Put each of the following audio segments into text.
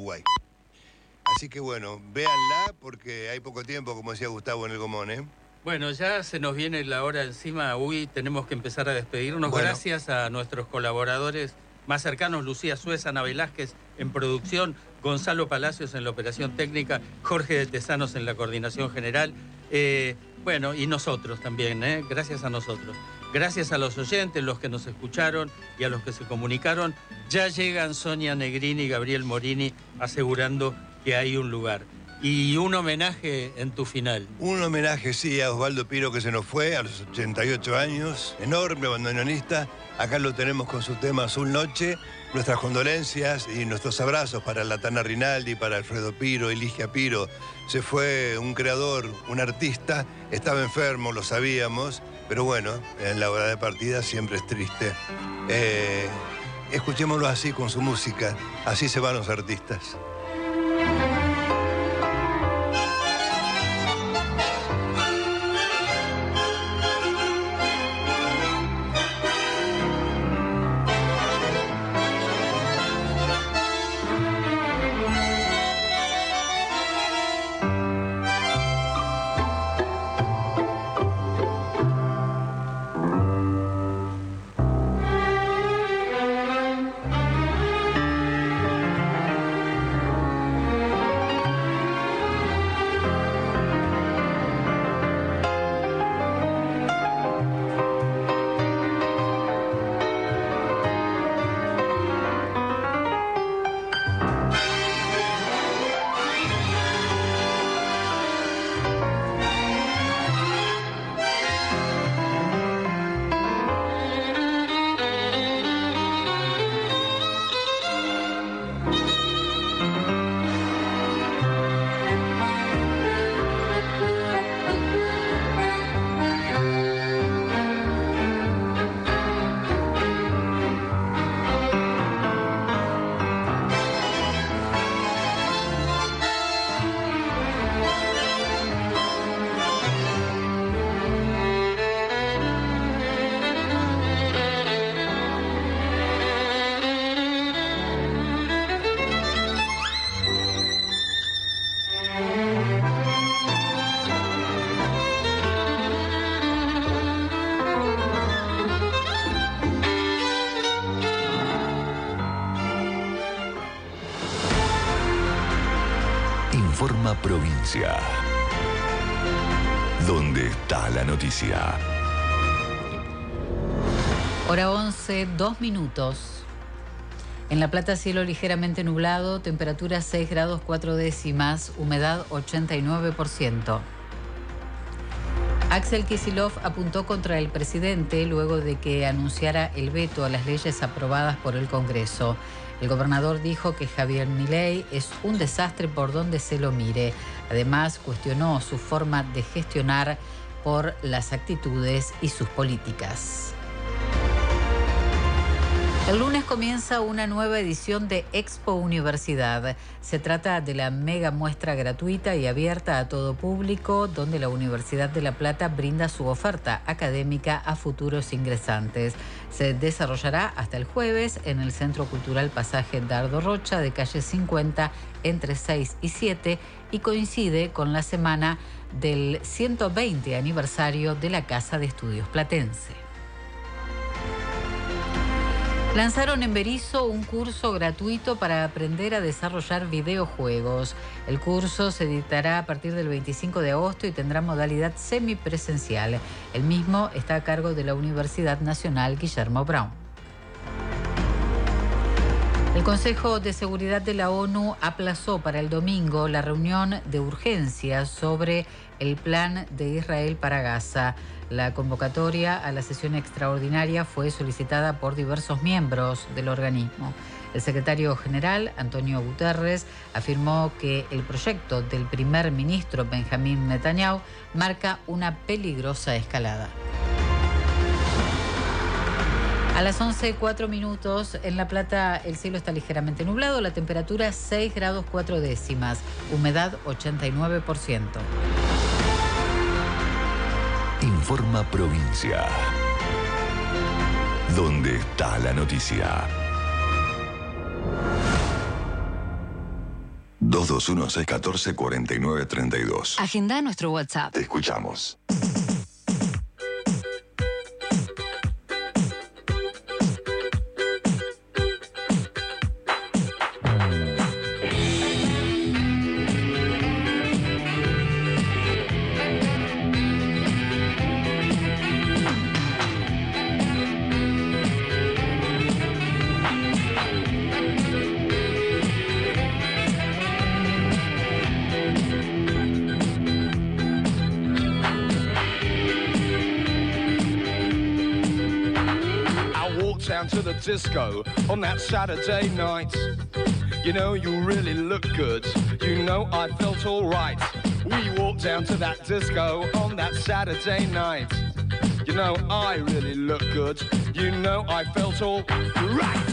Uruguay. Así que bueno, véanla porque hay poco tiempo, como decía Gustavo en el Gomón, ¿eh? Bueno, ya se nos viene la hora encima, Uy, tenemos que empezar a despedirnos. Bueno. Gracias a nuestros colaboradores más cercanos, Lucía Suez, Ana Velázquez en producción, Gonzalo Palacios en la operación técnica, Jorge de Tesanos en la coordinación general, bueno, y nosotros también, gracias a nosotros. Gracias a los oyentes, los que nos escucharon y a los que se comunicaron. Ya llegan Sonia Negrini y Gabriel Morini asegurando que hay un lugar. Y un homenaje en tu final. Un homenaje, sí, a Osvaldo Piro, que se nos fue a los 88 años. Enorme bandoneonista. Acá lo tenemos con su tema Azul Noche. Nuestras condolencias y nuestros abrazos para Latana Rinaldi, para Alfredo Piro, Eligia Piro. Se fue un creador, un artista. Estaba enfermo, lo sabíamos. Pero bueno, en la hora de partida siempre es triste. Escuchémoslo así con su música. Así se van los artistas. Informa Provincia. ¿Dónde está la noticia? Hora 11, 2 minutos. En La Plata, cielo ligeramente nublado, temperatura 6 grados 4 décimas, humedad 89%. Axel Kicillof apuntó contra el presidente luego de que anunciara el veto a las leyes aprobadas por el Congreso. El gobernador dijo que Javier Milei es un desastre por donde se lo mire. Además, cuestionó su forma de gestionar por las actitudes y sus políticas. El lunes comienza una nueva edición de Expo Universidad. Se trata de la mega muestra gratuita y abierta a todo público, donde la Universidad de La Plata brinda su oferta académica a futuros ingresantes. Se desarrollará hasta el jueves en el Centro Cultural Pasaje Dardo Rocha, de calle 50, entre 6 y 7, y coincide con la semana del 120 aniversario de la Casa de Estudios Platense. Lanzaron en Berisso un curso gratuito para aprender a desarrollar videojuegos. El curso se dictará a partir del 25 de agosto y tendrá modalidad semipresencial. El mismo está a cargo de la Universidad Nacional Guillermo Brown. El Consejo de Seguridad de la ONU aplazó para el domingo la reunión de urgencia sobre el plan de Israel para Gaza. La convocatoria a la sesión extraordinaria fue solicitada por diversos miembros del organismo. El secretario general, Antonio Guterres, afirmó que el proyecto del primer ministro Benjamín Netanyahu marca una peligrosa escalada. A las 11:04 minutos, en La Plata el cielo está ligeramente nublado, la temperatura 6 grados 4 décimas, humedad 89%. Informa Provincia. ¿Dónde está la noticia? 221-614-4932. Agenda nuestro WhatsApp. Te escuchamos. Down to the disco on that Saturday night. You know, you really look good. You know, I felt all right. We walked down to that disco on that Saturday night. You know, I really look good. You know, I felt all right.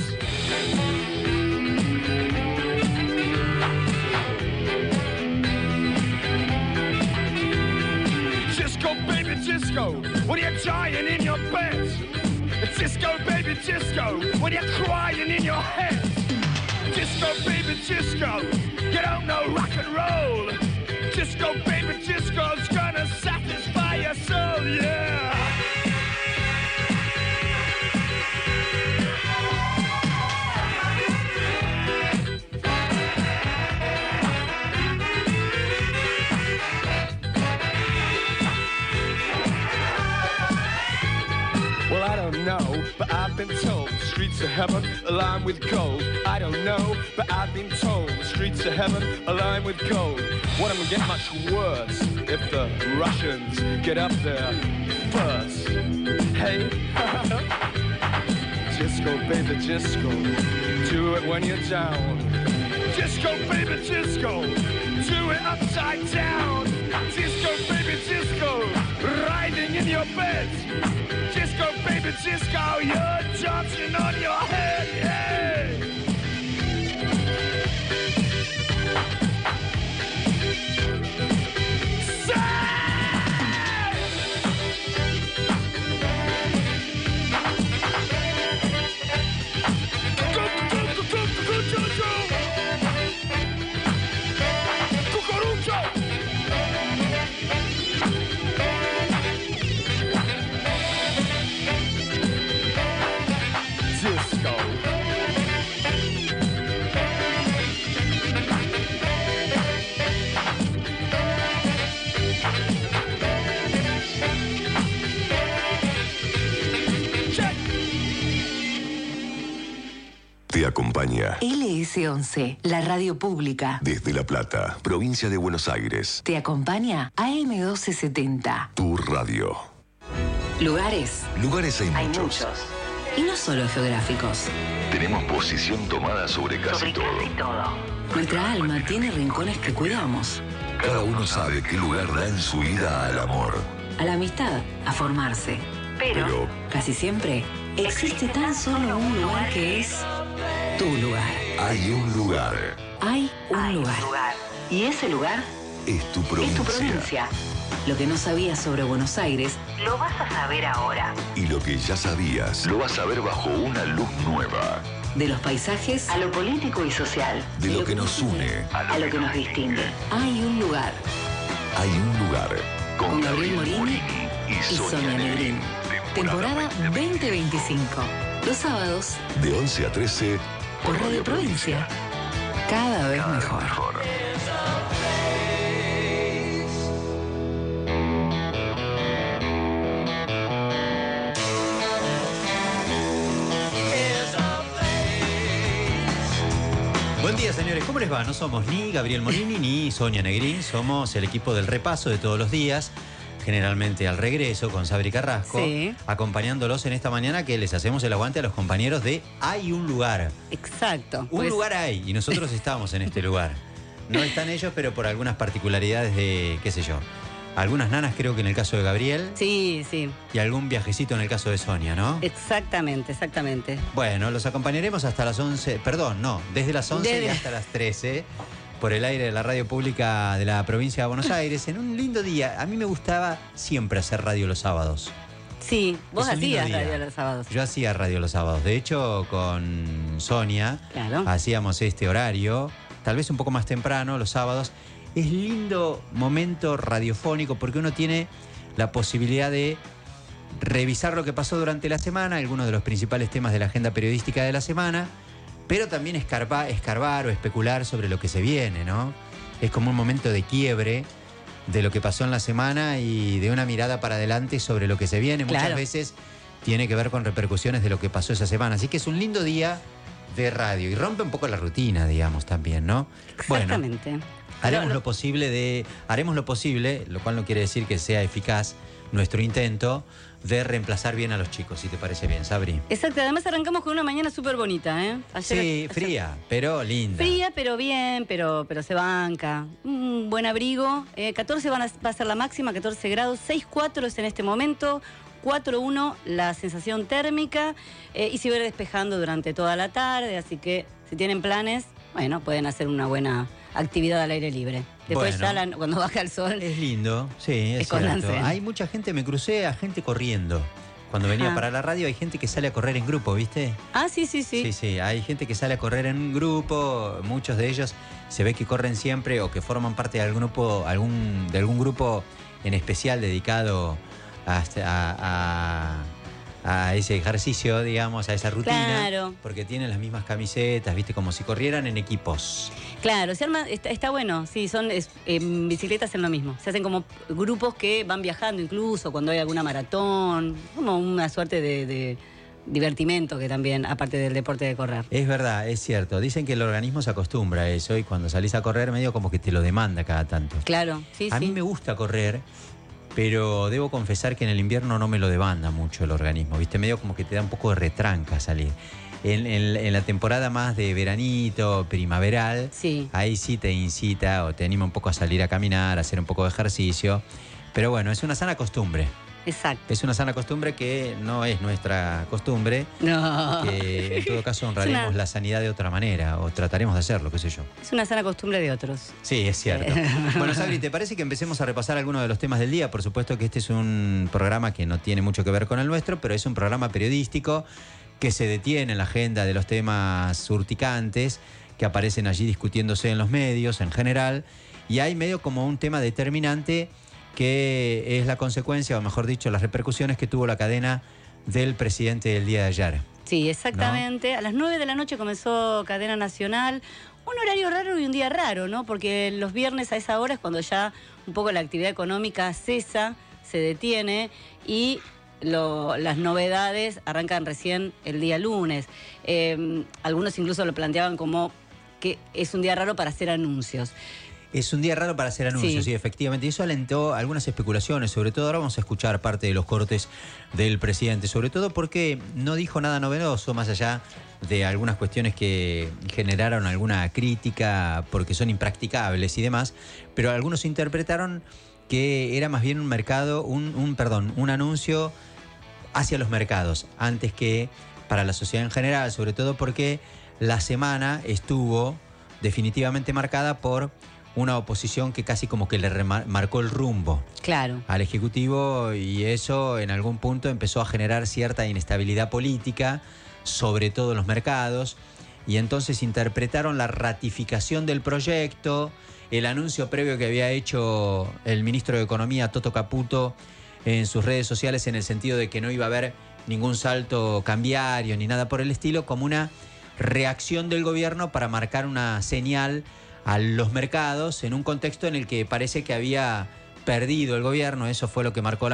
Disco, baby, disco, when you're dying in your bed. Disco, baby, disco, when you're crying in your head. Disco, baby, disco, you don't know rock and roll. Disco, baby, disco's gonna satisfy your soul, yeah. Well, I don't know, but I've been told the streets of heaven are lined with gold. I don't know, but I've been told the streets of heaven are lined with gold. What am I get much worse if the Russians get up there first? Hey, disco, baby, disco, do it when you're down. Disco, baby, disco, do it upside down. Disco, baby, disco, riding in your bed. Disco, baby, disco, you're dancing on your head, yeah! Te acompaña LS11, la radio pública. desde La Plata, provincia de Buenos Aires. Te acompaña AM1270. Tu radio. Lugares. Lugares hay Hay muchos. muchos. Y no solo geográficos. Tenemos posición tomada sobre casi todo. Nuestra alma tiene rincones que cuidamos. Cada uno sabe qué lugar da en su vida al amor. A la amistad, a formarse. Pero Casi siempre existe tan solo un lugar que es tu lugar. hay un lugar. Hay un lugar. Y ese lugar Es tu es provincia. tu provincia. Lo que no sabías sobre Buenos Aires, lo vas a saber ahora. Y lo que ya sabías, lo vas a ver bajo una luz nueva. De los paisajes a lo político y social. De lo que nos une a lo que nos distingue. Hay un lugar. Hay un lugar. Con Gabriel Morini y y Sonia Negrín. Temporada 2025. Los sábados De 11 a 13 por Radio Provincia. Cada vez mejor. Buen día, señores. ¿Cómo les va? No somos ni Gabriel Morini ni Sonia Negrín. Somos el equipo del repaso de todos los días, generalmente al regreso con Sabri Carrasco, Sí. acompañándolos en esta mañana que les hacemos el aguante a los compañeros de Hay un lugar. Exacto. Un lugar hay y nosotros estamos en este lugar. No están ellos, pero por algunas particularidades de, qué sé yo, algunas nanas creo que en el caso de Gabriel Sí, sí. y algún viajecito en el caso de Sonia, ¿no? Exactamente, exactamente. Bueno, los acompañaremos hasta las 11, perdón, no, desde las 11 y Desde- hasta las 13 por el aire de la radio pública de la provincia de Buenos Aires en un lindo día. A mí me gustaba siempre hacer radio los sábados. Sí, vos Es un lindo hacías día. radio los sábados. Yo hacía radio los sábados. De hecho, con Sonia Claro. hacíamos este horario tal vez un poco más temprano, los sábados. Es lindo momento radiofónico porque uno tiene la posibilidad de revisar lo que pasó durante la semana, algunos de los principales temas de la agenda periodística de la semana, pero también escarbar o especular sobre lo que se viene, ¿no? Es como un momento de quiebre de lo que pasó en la semana y de una mirada para adelante sobre lo que se viene. Claro. Muchas veces tiene que ver con repercusiones de lo que pasó esa semana. Así que es un lindo día de radio y rompe un poco la rutina, digamos, también, ¿no? Exactamente. Bueno, haremos lo posible, lo cual no quiere decir que sea eficaz nuestro intento de reemplazar bien a los chicos, si te parece bien, Sabri. Exacto, además arrancamos con una mañana súper bonita, ¿eh? Sí, fría, pero linda. Fría, pero bien, pero se banca. Un buen abrigo. 14 va a ser la máxima, 14 grados. 6,4 es en este momento. 4,1 la sensación térmica. Y se va a ir despejando durante toda la tarde. Así que si tienen planes, bueno, pueden hacer una buena actividad al aire libre. Después Bueno, ya cuando baja el sol. Es lindo, sí, es cierto. Escóndanse. Hay mucha gente, me crucé a gente corriendo. Cuando venía Ajá. para la radio hay gente que sale a correr en grupo, ¿viste? Ah, sí. Sí, hay gente que sale a correr en un grupo, muchos de ellos se ve que corren siempre o que forman parte de algún grupo, de algún grupo en especial dedicado a ese ejercicio, digamos, a esa rutina. Claro. Porque tienen las mismas camisetas, ¿viste? Como si corrieran en equipos. Claro, se arma, está bueno, sí, son bicicletas en lo mismo. Se hacen como grupos que van viajando incluso cuando hay alguna maratón, como una suerte de divertimento que también, aparte del deporte de correr. Es verdad, es cierto. Dicen que el organismo se acostumbra a eso y cuando salís a correr medio como que te lo demanda cada tanto. Claro, sí. A mí me gusta correr, pero debo confesar que en el invierno no me lo demanda mucho el organismo, ¿viste? Medio como que te da un poco de retranca salir. En la temporada más de veranito, primaveral, Sí. ahí sí te incita o te anima un poco a salir a caminar, a hacer un poco de ejercicio. Pero bueno, es una sana costumbre. Exacto. Es una sana costumbre que no es nuestra costumbre. No. Que en todo caso honraremos la sanidad de otra manera o trataremos de hacerlo, qué sé yo. Es una sana costumbre de otros. Sí, es cierto. Bueno, Sabri, ¿te parece que empecemos a repasar algunos de los temas del día? Por supuesto que este es un programa que no tiene mucho que ver con el nuestro, pero es un programa periodístico que se detiene en la agenda de los temas urticantes que aparecen allí discutiéndose en los medios en general. Y hay medio como un tema determinante que es la consecuencia, o mejor dicho, las repercusiones que tuvo la cadena del presidente del día de ayer. Sí, exactamente. ¿No? A las 9 de la noche comenzó Cadena Nacional. Un horario raro y un día raro, ¿no? Porque los viernes a esa hora es cuando ya un poco la actividad económica cesa, se detiene y las novedades arrancan recién el día lunes. Algunos incluso lo planteaban como que es un día raro para hacer anuncios. Es un día raro para hacer anuncios, sí, efectivamente. Y eso alentó algunas especulaciones, sobre todo ahora vamos a escuchar parte de los cortes del presidente, sobre todo porque no dijo nada novedoso, más allá de algunas cuestiones que generaron alguna crítica porque son impracticables y demás, pero algunos interpretaron que era más bien un mercado, un anuncio hacia los mercados, antes que para la sociedad en general, sobre todo porque la semana estuvo definitivamente marcada por una oposición que casi como que le marcó el rumbo, claro, al Ejecutivo, y eso en algún punto empezó a generar cierta inestabilidad política, sobre todo en los mercados, y entonces interpretaron la ratificación del proyecto, el anuncio previo que había hecho el ministro de Economía, Toto Caputo, en sus redes sociales, en el sentido de que no iba a haber ningún salto cambiario ni nada por el estilo, como una reacción del gobierno para marcar una señal a los mercados en un contexto en el que parece que había perdido el gobierno, eso fue lo que marcó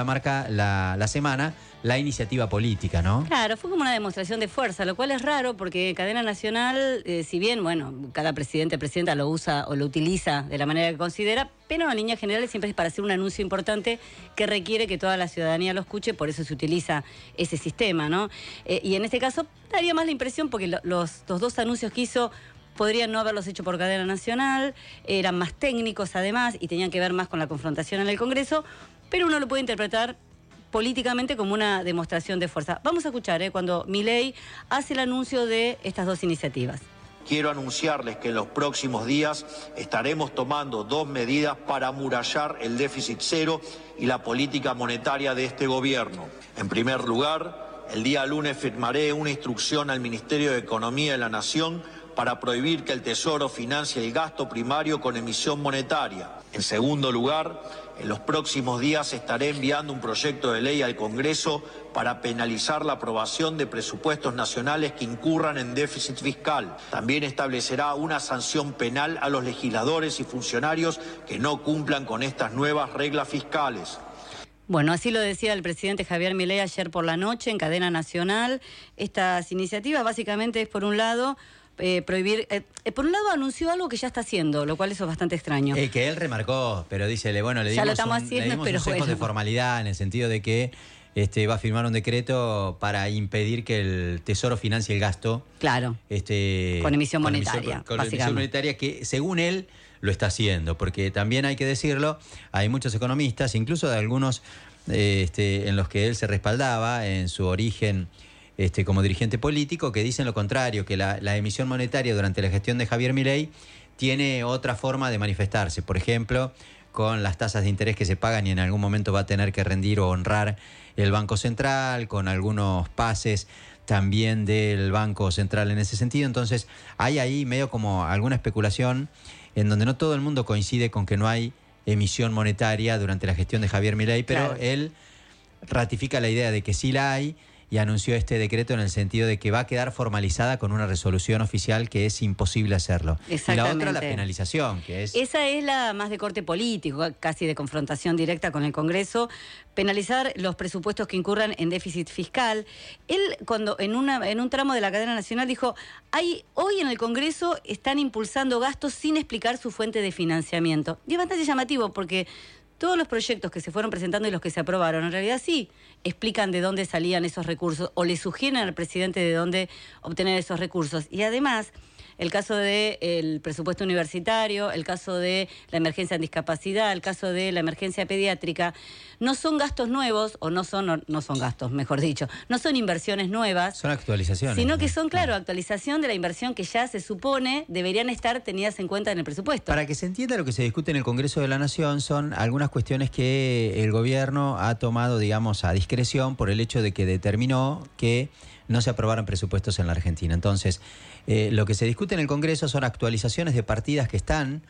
la semana, la iniciativa política, ¿no? Claro, fue como una demostración de fuerza, lo cual es raro porque Cadena Nacional, si bien, bueno, cada presidenta lo usa o lo utiliza de la manera que considera, pero en líneas generales siempre es para hacer un anuncio importante que requiere que toda la ciudadanía lo escuche, por eso se utiliza ese sistema, ¿no? Y en este caso daría más la impresión porque los dos anuncios que hizo podrían no haberlos hecho por Cadena Nacional, eran más técnicos además y tenían que ver más con la confrontación en el Congreso, pero uno lo puede interpretar políticamente como una demostración de fuerza. Vamos a escuchar cuando Milei hace el anuncio de estas dos iniciativas. Quiero anunciarles que en los próximos días estaremos tomando 2 medidas para amurallar el déficit cero y la política monetaria de este gobierno. En primer lugar, el día lunes firmaré una instrucción al Ministerio de Economía de la Nación para prohibir que el Tesoro financie el gasto primario con emisión monetaria. En segundo lugar, en los próximos días estaré enviando un proyecto de ley al Congreso para penalizar la aprobación de presupuestos nacionales que incurran en déficit fiscal. También establecerá una sanción penal a los legisladores y funcionarios que no cumplan con estas nuevas reglas fiscales. Bueno, así lo decía el presidente Javier Milei ayer por la noche en cadena nacional. Estas iniciativas básicamente es, por un lado, prohibir... por un lado anunció algo que ya está haciendo, lo cual eso es bastante extraño. Que él remarcó, pero dice, le dimos consejos de formalidad en el sentido de que va a firmar un decreto para impedir que el Tesoro financie el gasto. Claro, con emisión monetaria. Con emisión monetaria que, según él, lo está haciendo, porque también hay que decirlo, hay muchos economistas, incluso de algunos en los que él se respaldaba en su origen como dirigente político, que dicen lo contrario, que la emisión monetaria durante la gestión de Javier Milei tiene otra forma de manifestarse, por ejemplo, con las tasas de interés que se pagan y en algún momento va a tener que rendir o honrar el Banco Central, con algunos pases también del Banco Central en ese sentido. Entonces hay ahí medio como alguna especulación en donde no todo el mundo coincide con que no hay emisión monetaria durante la gestión de Javier Milei, pero él ratifica la idea de que sí la hay y anunció este decreto en el sentido de que va a quedar formalizada con una resolución oficial que es imposible hacerlo. Y la otra, la penalización, que es... Esa es la más de corte político, casi de confrontación directa con el Congreso, penalizar los presupuestos que incurran en déficit fiscal. Él, cuando en un tramo de la cadena nacional dijo, hoy en el Congreso están impulsando gastos sin explicar su fuente de financiamiento. Y es bastante llamativo porque todos los proyectos que se fueron presentando y los que se aprobaron, en realidad sí explican de dónde salían esos recursos o le sugieren al presidente de dónde obtener esos recursos. Y además, el caso del presupuesto universitario, el caso de la emergencia en discapacidad, el caso de la emergencia pediátrica, no son gastos nuevos, o no son gastos, mejor dicho, no son inversiones nuevas. Son actualizaciones. Sino que son, claro, actualización de la inversión que ya se supone deberían estar tenidas en cuenta en el presupuesto. Para que se entienda lo que se discute en el Congreso de la Nación, son algunas cuestiones que el gobierno ha tomado, digamos, a discreción por el hecho de que determinó que no se aprobaron presupuestos en la Argentina. Entonces, lo que se discute en el Congreso son actualizaciones de partidas que están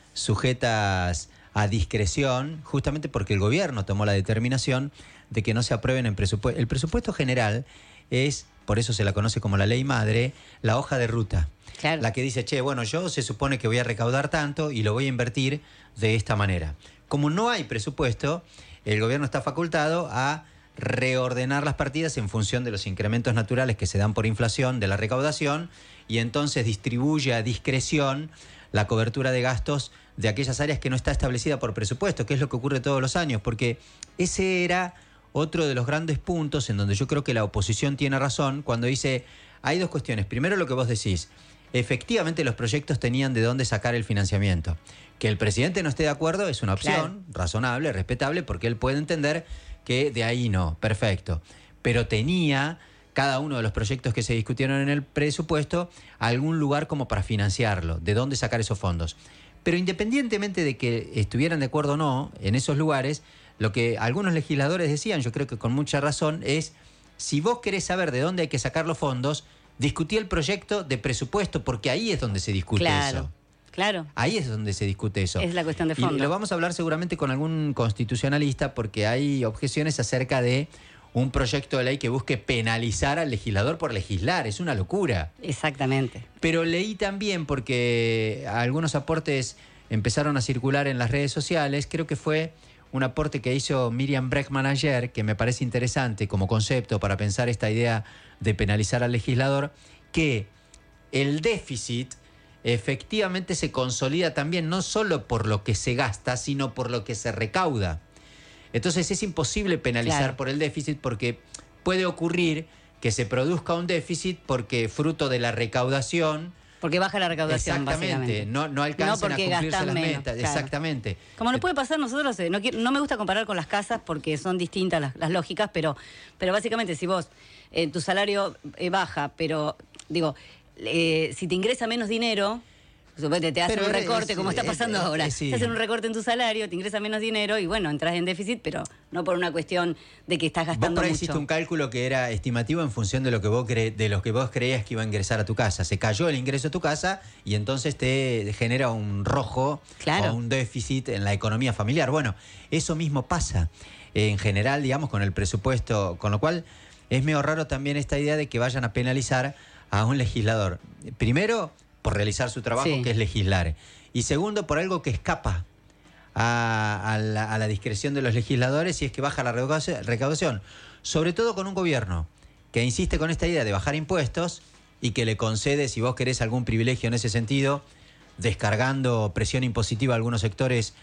sujetas a discreción, justamente porque el gobierno tomó la determinación de que no se aprueben en presupuesto. El presupuesto general es, por eso se la conoce como la ley madre, la hoja de ruta. Claro. La que dice, yo se supone que voy a recaudar tanto y lo voy a invertir de esta manera. Como no hay presupuesto, el gobierno está facultado a reordenar las partidas en función de los incrementos naturales que se dan por inflación de la recaudación y entonces distribuye a discreción la cobertura de gastos de aquellas áreas que no está establecida por presupuesto, que es lo que ocurre todos los años, porque ese era otro de los grandes puntos en donde yo creo que la oposición tiene razón cuando dice, hay dos cuestiones. Primero, lo que vos decís, efectivamente los proyectos tenían de dónde sacar el financiamiento. Que el presidente no esté de acuerdo es una opción razonable, respetable, porque él puede entender que de ahí no, perfecto. Pero tenía cada uno de los proyectos que se discutieron en el presupuesto algún lugar como para financiarlo, de dónde sacar esos fondos. Pero independientemente de que estuvieran de acuerdo o no en esos lugares, lo que algunos legisladores decían, yo creo que con mucha razón, es si vos querés saber de dónde hay que sacar los fondos, discutí el proyecto de presupuesto, porque ahí es donde se discute eso. Claro. Ahí es donde se discute eso. Es la cuestión de fondo. Y lo vamos a hablar seguramente con algún constitucionalista porque hay objeciones acerca de un proyecto de ley que busque penalizar al legislador por legislar. Es una locura. Exactamente. Pero leí también, porque algunos aportes empezaron a circular en las redes sociales, creo que fue un aporte que hizo Miriam Bregman ayer, que me parece interesante como concepto para pensar esta idea de penalizar al legislador, que el déficit efectivamente se consolida también no solo por lo que se gasta, sino por lo que se recauda. Entonces es imposible penalizar por el déficit porque puede ocurrir que se produzca un déficit porque fruto de la recaudación... Porque baja la recaudación, exactamente, no alcanzan a cumplirse las metas. Claro. Exactamente. Como nos puede pasar nosotros, no me gusta comparar con las casas porque son distintas las lógicas, pero básicamente si vos, tu salario baja, pero digo... si te ingresa menos dinero, te hacen un recorte como está pasando ahora. Te hacen un recorte en tu salario, te ingresa menos dinero y bueno, entras en déficit, pero no por una cuestión de que estás gastando Vos por ahí mucho. hiciste un cálculo que era estimativo en función de lo que vos creías que iba a ingresar a tu casa. Se cayó el ingreso a tu casa y entonces te genera un rojo o un déficit en la economía familiar. Bueno, eso mismo pasa en general, digamos, con el presupuesto, con lo cual es medio raro también esta idea de que vayan a penalizar a un legislador. Primero, por realizar su trabajo, que es legislar. Y segundo, por algo que escapa a la discreción de los legisladores, y es que baja la recaudación. Sobre todo con un gobierno que insiste con esta idea de bajar impuestos y que le concede, si vos querés, algún privilegio en ese sentido, descargando presión impositiva a algunos sectores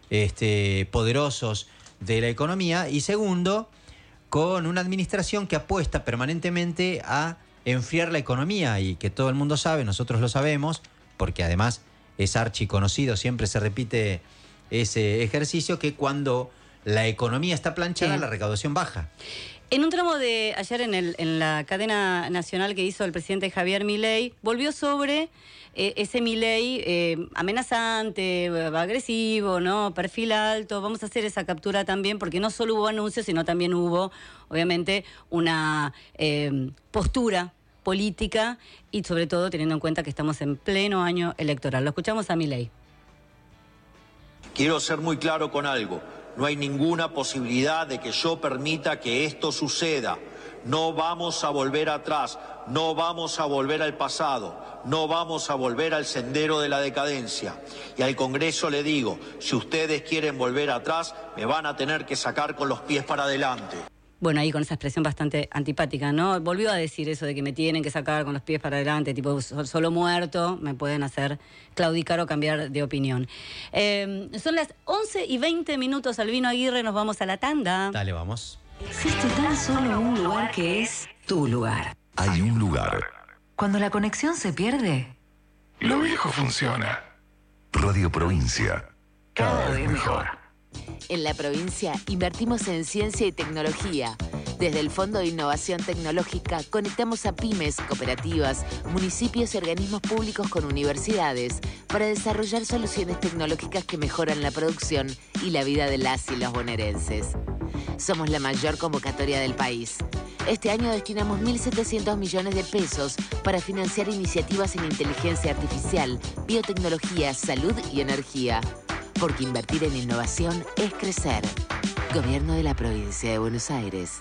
poderosos de la economía. Y segundo, con una administración que apuesta permanentemente a enfriar la economía y que todo el mundo sabe, nosotros lo sabemos, porque además es archiconocido, siempre se repite ese ejercicio, que cuando la economía está planchada, la recaudación baja. En un tramo de ayer en la cadena nacional que hizo el presidente Javier Milei, volvió sobre ese Milei amenazante, agresivo, ¿no? Perfil alto. Vamos a hacer esa captura también, porque no solo hubo anuncios, sino también hubo, obviamente, una postura política y sobre todo teniendo en cuenta que estamos en pleno año electoral. Lo escuchamos a Milei. Quiero ser muy claro con algo. No hay ninguna posibilidad de que yo permita que esto suceda. No vamos a volver atrás, no vamos a volver al pasado, no vamos a volver al sendero de la decadencia. Y al Congreso le digo, si ustedes quieren volver atrás, me van a tener que sacar con los pies para adelante. Bueno, ahí con esa expresión bastante antipática, ¿no? Volvió a decir eso de que me tienen que sacar con los pies para adelante, tipo, solo muerto me pueden hacer claudicar o cambiar de opinión. Son las 11:20, Albino Aguirre, nos vamos a la tanda. Dale, vamos. Existe tan solo un lugar que es tu lugar. Hay un lugar. Cuando la conexión se pierde, Lo viejo funciona. Radio Provincia. Cada vez mejor. En la provincia invertimos en ciencia y tecnología. Desde el Fondo de Innovación Tecnológica conectamos a pymes, cooperativas, municipios y organismos públicos con universidades para desarrollar soluciones tecnológicas que mejoran la producción y la vida de las y los bonaerenses. Somos la mayor convocatoria del país. Este año destinamos 1.700 millones de pesos para financiar iniciativas en inteligencia artificial, biotecnología, salud y energía. Porque invertir en innovación es crecer. Gobierno de la Provincia de Buenos Aires.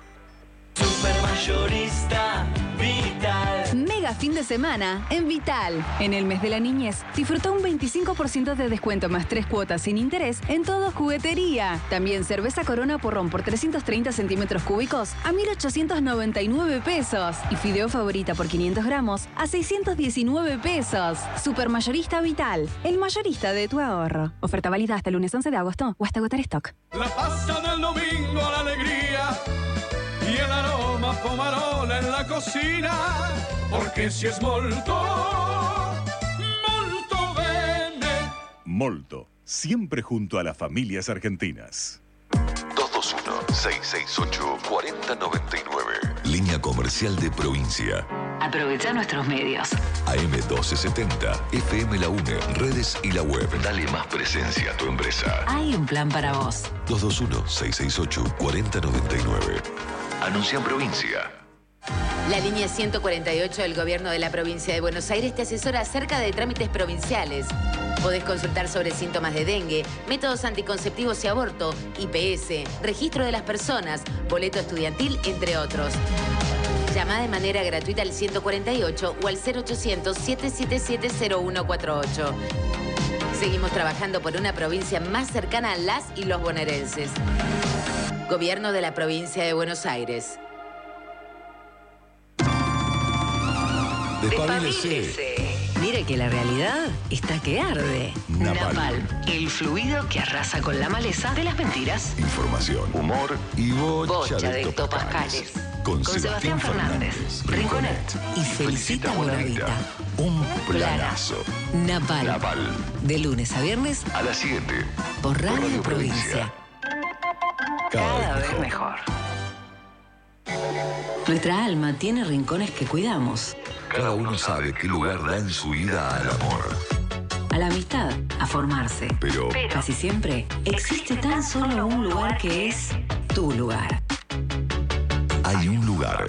Supermayorista Vital. Mega fin de semana en Vital. En el mes de la niñez, disfruta un 25% de descuento más 3 cuotas sin interés en todo juguetería. También cerveza Corona Porrón por 330 centímetros cúbicos a 1.899 pesos. Y fideo Favorita por 500 gramos a 619 pesos. Supermayorista Vital, el mayorista de tu ahorro. Oferta válida hasta el lunes 11 de agosto o hasta agotar stock. La pasta del domingo, la alegría y el aroma pomarola en la cocina, porque si es molto, molto bene. Molto, siempre junto a las familias argentinas. 221-668-4099. Línea comercial de Provincia. Aprovecha nuestros medios. AM1270, FM La UNE, redes y la web. Dale más presencia a tu empresa. Hay un plan para vos. 221-668-4099. Anuncia en Provincia. La línea 148 del Gobierno de la Provincia de Buenos Aires te asesora acerca de trámites provinciales. Podés consultar sobre síntomas de dengue, métodos anticonceptivos y aborto, IPS, registro de las personas, boleto estudiantil, entre otros. Llama de manera gratuita al 148 o al 0800-777-0148. Seguimos trabajando por una provincia más cercana a las y los bonaerenses. Gobierno de la Provincia de Buenos Aires. Despabilese. Mire que la realidad está que arde. Napal. El fluido que arrasa con la maleza de las mentiras. Información, humor y bocha Bocha de de topascales. topascales. Con Sebastián Fernández, Rinconet y Felicita Bonavita. Un planazo. Napal. Napal. De lunes a viernes A las 7. por Radio Provincia. Cada vez mejor. Nuestra alma tiene rincones que cuidamos. Cada uno sabe qué lugar da en su vida al amor. A la amistad, a formarse. Pero Casi siempre existe tan solo un lugar que es tu lugar. Hay un lugar.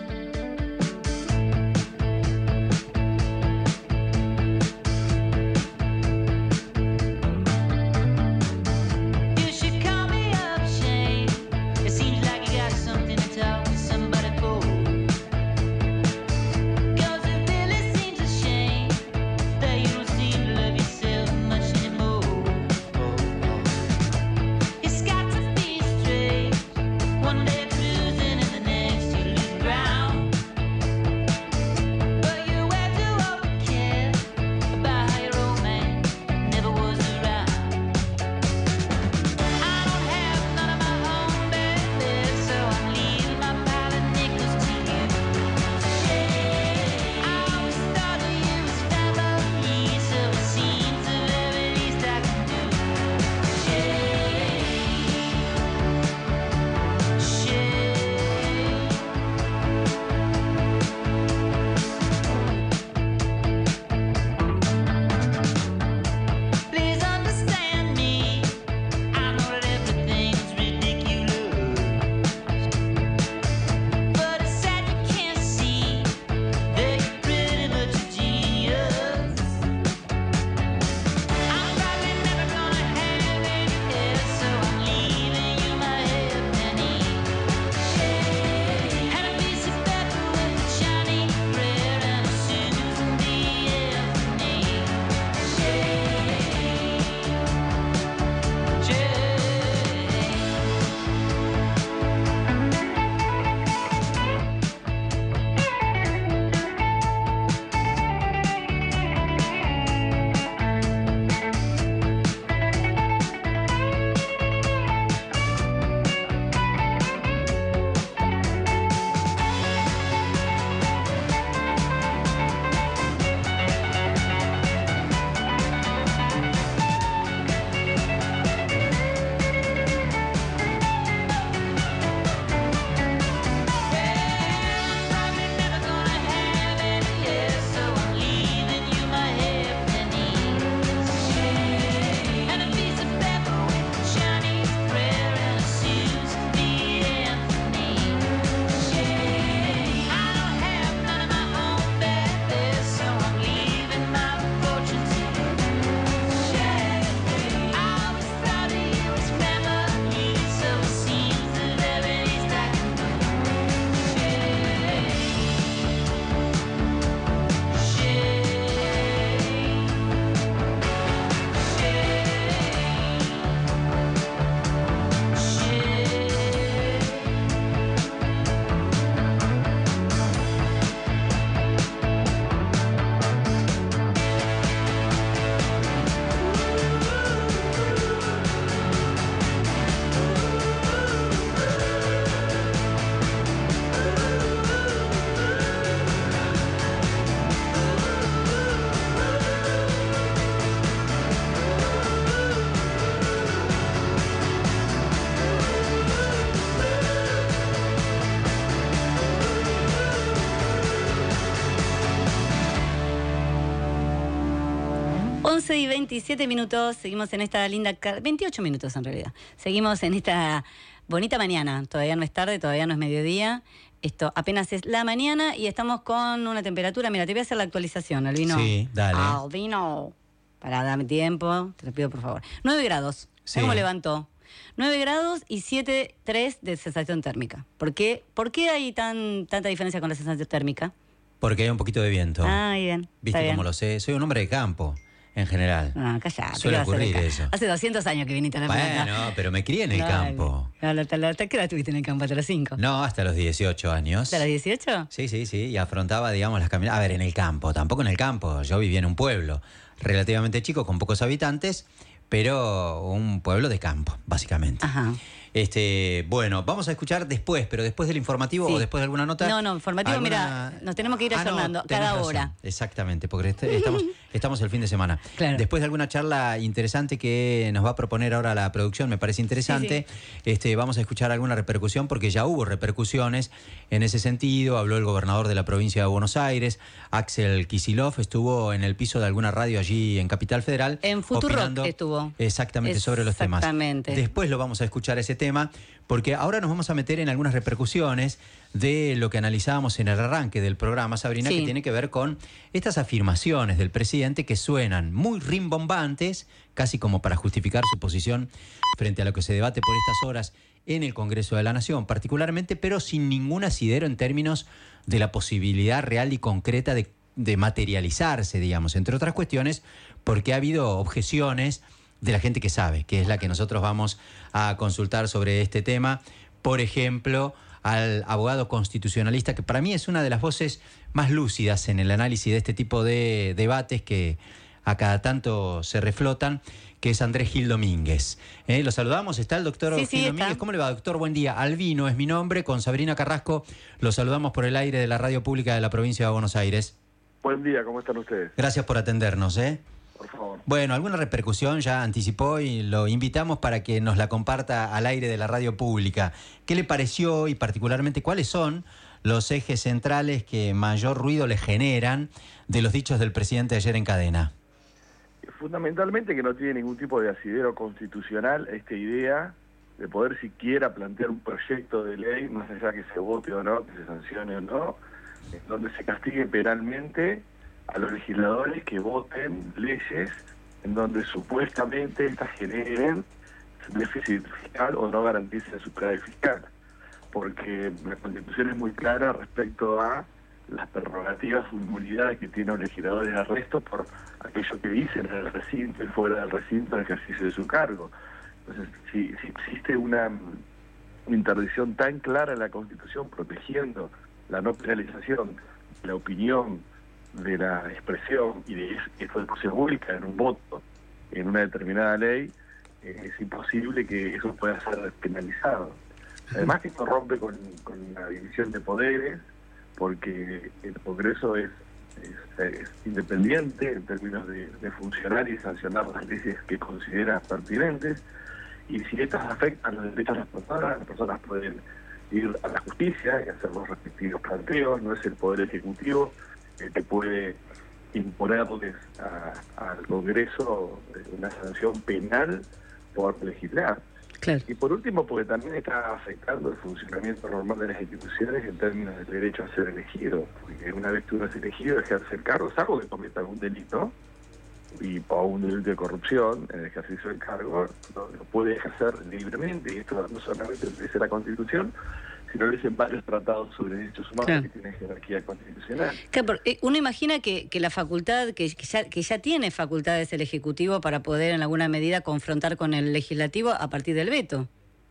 One day cruising in the next you lose ground. Y 27 minutos, seguimos en esta linda... 28 minutos en realidad. Seguimos en esta bonita mañana. Todavía no es tarde, todavía no es mediodía. Esto apenas es la mañana y estamos con una temperatura... Mira, te voy a hacer la actualización, Albino. Sí, dale. Albino. Para, dame tiempo, te lo pido por favor. 9 grados. Sí. ¿Cómo levantó? 9 grados y 7,3 de sensación térmica. ¿Por qué hay tanta diferencia con la sensación térmica? Porque hay un poquito de viento. Ah, bien. ¿Viste cómo lo sé? Soy un hombre de campo. En general. No, callate. Suele ocurrir eso. Hace 200 años que viniste a La Plata. Bueno, pero me crié en el campo. ¿Hasta qué edad estuviste en el campo? ¿Hasta los 5? No, hasta los 18 años. ¿Hasta los 18? Sí. Y afrontaba, digamos, las caminatas. A ver, en el campo. Tampoco en el campo. Yo vivía en un pueblo relativamente chico, con pocos habitantes, pero un pueblo de campo, básicamente. Ajá. Bueno, vamos a escuchar después, pero después del informativo o después de alguna nota. No, informativo, mira, nos tenemos que ir ayornando cada hora. Exactamente, porque estamos Estamos el fin de semana. Claro. Después de alguna charla interesante que nos va a proponer ahora la producción, me parece interesante, vamos a escuchar alguna repercusión, porque ya hubo repercusiones en ese sentido. Habló el gobernador de la provincia de Buenos Aires, Axel Kicillof, estuvo en el piso de alguna radio allí en Capital Federal. En Futurock estuvo. Exactamente, sobre los temas. Exactamente. Después lo vamos a escuchar ese tema, porque ahora nos vamos a meter en algunas repercusiones de lo que analizábamos en el arranque del programa, Sabrina, que tiene que ver con estas afirmaciones del presidente que suenan muy rimbombantes, casi como para justificar su posición frente a lo que se debate por estas horas en el Congreso de la Nación, particularmente, pero sin ningún asidero en términos de la posibilidad real y concreta de materializarse, digamos, entre otras cuestiones, porque ha habido objeciones de la gente que sabe, que es la que nosotros vamos a consultar sobre este tema. Por ejemplo, al abogado constitucionalista, que para mí es una de las voces más lúcidas en el análisis de este tipo de debates que a cada tanto se reflotan, que es Andrés Gil Domínguez. Lo saludamos, está el doctor Gil Domínguez. ¿Cómo le va, doctor? Buen día. Albino es mi nombre, con Sabrina Carrasco lo saludamos por el aire de la radio pública de la provincia de Buenos Aires. Buen día, ¿cómo están ustedes? Gracias por atendernos, Por favor. Bueno, alguna repercusión ya anticipó y lo invitamos para que nos la comparta al aire de la radio pública. ¿Qué le pareció y particularmente cuáles son los ejes centrales que mayor ruido le generan de los dichos del presidente ayer en cadena? Fundamentalmente que no tiene ningún tipo de asidero constitucional esta idea de poder siquiera plantear un proyecto de ley, más allá que se vote o no, que se sancione o no, en donde se castigue penalmente a los legisladores que voten leyes en donde supuestamente estas generen déficit fiscal o no garanticen superávit fiscal, porque la Constitución es muy clara respecto a las prerrogativas o inmunidades que tienen los legisladores de arresto por aquello que dicen en el recinto y fuera del recinto en el ejercicio de su cargo. Entonces, si existe una interdicción tan clara en la Constitución protegiendo la no penalización de la opinión, de la expresión y de esto después se vuelca en un voto en una determinada ley, es imposible que eso pueda ser penalizado. Además que esto rompe con la división de poderes, porque el Congreso es independiente en términos de funcionar y sancionar las leyes que considera pertinentes, y si estas afectan los derechos de las personas pueden ir a la justicia y hacer los respectivos planteos. No es el Poder Ejecutivo que puede imponerles al Congreso una sanción penal por legislar. Claro. Y por último, porque también está afectando el funcionamiento normal de las instituciones en términos del derecho a ser elegido, porque una vez que uno es elegido ejerce el cargo, salvo que cometa algún delito o un delito de corrupción en el ejercicio del cargo, lo puede ejercer libremente, y esto no solamente lo dice la Constitución, sino lo dicen varios tratados sobre derechos humanos que tienen jerarquía constitucional. Claro, uno imagina que la facultad, que ya tiene facultades el Ejecutivo para poder en alguna medida confrontar con el Legislativo a partir del veto.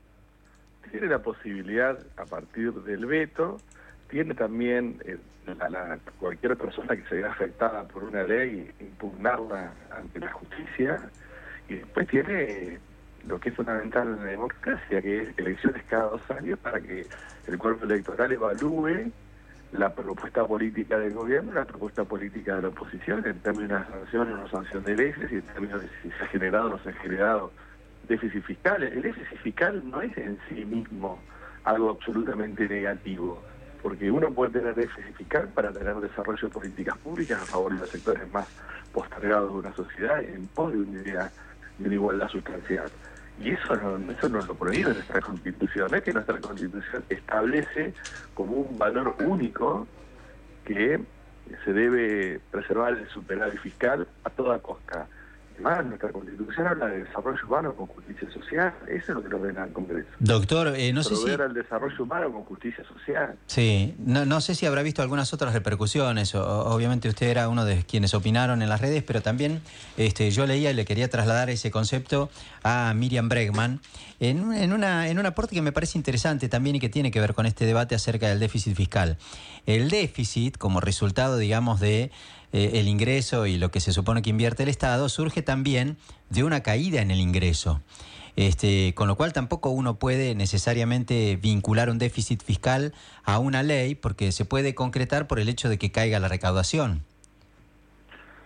Tiene la posibilidad a partir del veto, tiene también cualquier persona que se vea afectada por una ley, impugnarla ante la justicia, y después tiene lo que es fundamental en la democracia, que es elecciones cada 2 años para que el cuerpo electoral evalúe la propuesta política del gobierno, la propuesta política de la oposición, en términos de sanción o no sanción de leyes, y en términos de si se ha generado o no se ha generado déficit fiscal. El déficit fiscal no es en sí mismo algo absolutamente negativo, porque uno puede tener déficit fiscal para tener desarrollo de políticas públicas a favor de los sectores más postergados de una sociedad en pos de una idea de igualdad sustancial. Y eso no lo prohíbe nuestra Constitución. Es que nuestra Constitución establece como un valor único que se debe preservar el superávit fiscal a toda costa. Además, nuestra Constitución habla de desarrollo humano con justicia social. Eso es lo que lo ordena el Congreso. Doctor, no sé si... Proveer al desarrollo humano con justicia social. Sí, no sé si habrá visto algunas otras repercusiones. Obviamente usted era uno de quienes opinaron en las redes, pero también yo leía y le quería trasladar ese concepto a Miriam Bregman en un aporte que me parece interesante también y que tiene que ver con este debate acerca del déficit fiscal. El déficit, como resultado, digamos, de el ingreso y lo que se supone que invierte el Estado, surge también de una caída en el ingreso. Con lo cual tampoco uno puede necesariamente vincular un déficit fiscal a una ley, porque se puede concretar por el hecho de que caiga la recaudación. Sí,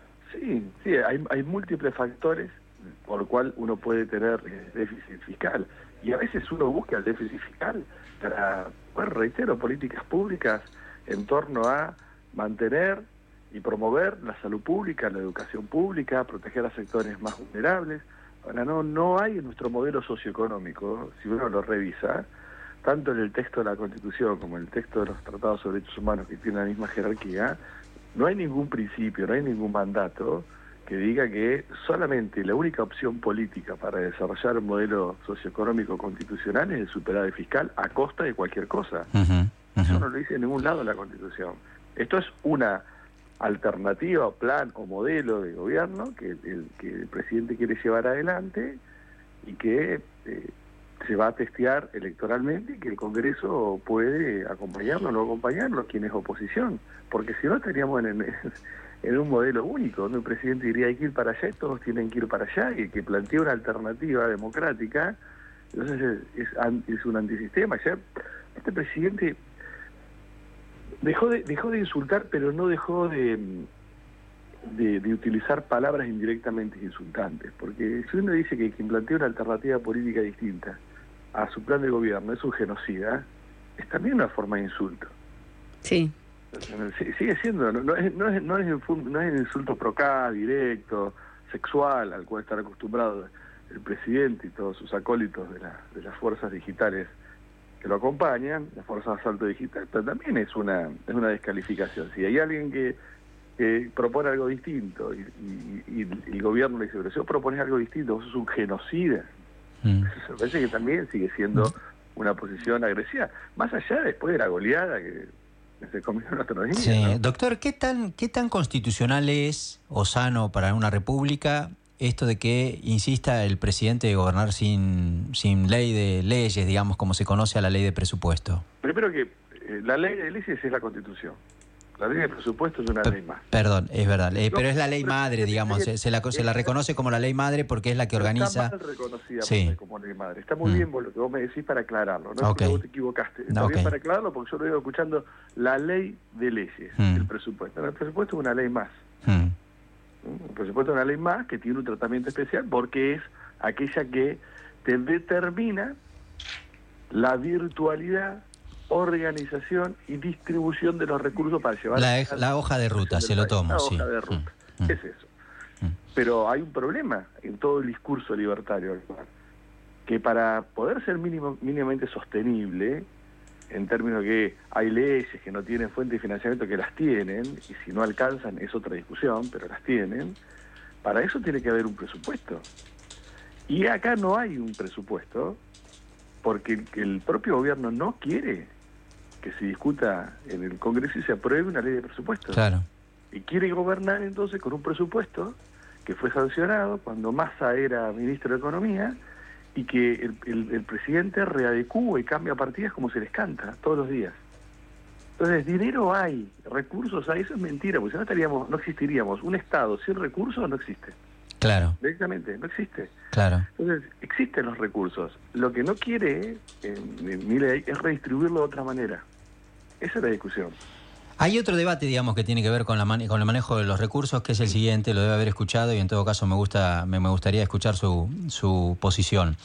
Sí, hay múltiples factores por lo cual uno puede tener déficit fiscal. Y a veces uno busca el déficit fiscal para, bueno, reitero, políticas públicas en torno a mantener y promover la salud pública, la educación pública, proteger a sectores más vulnerables. Ahora, no hay en nuestro modelo socioeconómico, si uno lo revisa, tanto en el texto de la Constitución como en el texto de los tratados sobre derechos humanos, que tienen la misma jerarquía, no hay ningún principio, no hay ningún mandato que diga que solamente la única opción política para desarrollar un modelo socioeconómico constitucional es el superávit fiscal a costa de cualquier cosa. Eso no lo dice en ningún lado la Constitución. Esto es una alternativa, plan o modelo de gobierno que el presidente quiere llevar adelante y que se va a testear electoralmente y que el Congreso puede acompañarlo o no acompañarlo, quien es oposición, porque si no estaríamos en un modelo único, donde el presidente diría hay que ir para allá y todos tienen que ir para allá, y que plantea una alternativa democrática, entonces es un antisistema. Ya este presidente dejó de insultar, pero no dejó de utilizar palabras indirectamente insultantes, porque si uno dice que quien plantea una alternativa política distinta a su plan de gobierno es un genocida, es también una forma de insulto. Sí. Sigue siendo, no es el insulto procá, directo, sexual, al cual están acostumbrados el presidente y todos sus acólitos de las fuerzas digitales que lo acompañan, las fuerzas de asalto digital, pero también es una descalificación. Si hay alguien que propone algo distinto y el gobierno le dice, pero si vos propones algo distinto, vos sos un genocida. Eso me parece que también sigue siendo una posición agresiva, más allá después de la goleada que se comió el otro día. Sí. ¿No? Doctor, ¿qué tan constitucional es o sano para una república esto de que insista el presidente de gobernar sin ley de leyes, digamos, como se conoce a la ley de presupuesto? Primero que la ley de leyes es la Constitución. La ley de presupuesto es una ley más. Perdón, es verdad, pero es la ley madre, digamos, se la reconoce como la ley madre porque es la que organiza. Está mal reconocida como ley madre. Está muy bien lo que vos me decís para aclararlo, no es que vos te equivocaste. Está bien para aclararlo porque yo lo iba escuchando la ley de leyes, el presupuesto. No, el presupuesto es una ley más. El presupuesto es una ley más que tiene un tratamiento especial porque es aquella que te determina la virtualidad, organización y distribución de los recursos para llevar la hoja de ruta, se lo tomo, sí. La hoja de ruta, es eso. Pero hay un problema en todo el discurso libertario, que para poder ser mínimamente sostenible, en términos que hay leyes que no tienen fuente de financiamiento, que las tienen, y si no alcanzan es otra discusión, pero las tienen, para eso tiene que haber un presupuesto. Y acá no hay un presupuesto, porque el propio gobierno no quiere que se discuta en el Congreso y se apruebe una ley de presupuesto. Claro. Y quiere gobernar entonces con un presupuesto que fue sancionado cuando Massa era ministro de Economía y que el presidente readecúa y cambia partidas como se les canta todos los días. Entonces, dinero hay, recursos hay, eso es mentira, porque si no existiríamos. Un Estado sin recursos no existe. Claro. Directamente, no existe. Claro. Entonces, existen los recursos. Lo que no quiere Milei es redistribuirlo de otra manera. Esa es la discusión. Hay otro debate, digamos, que tiene que ver con el manejo de los recursos, que es el siguiente, lo debe haber escuchado y en todo caso me gustaría escuchar su posición.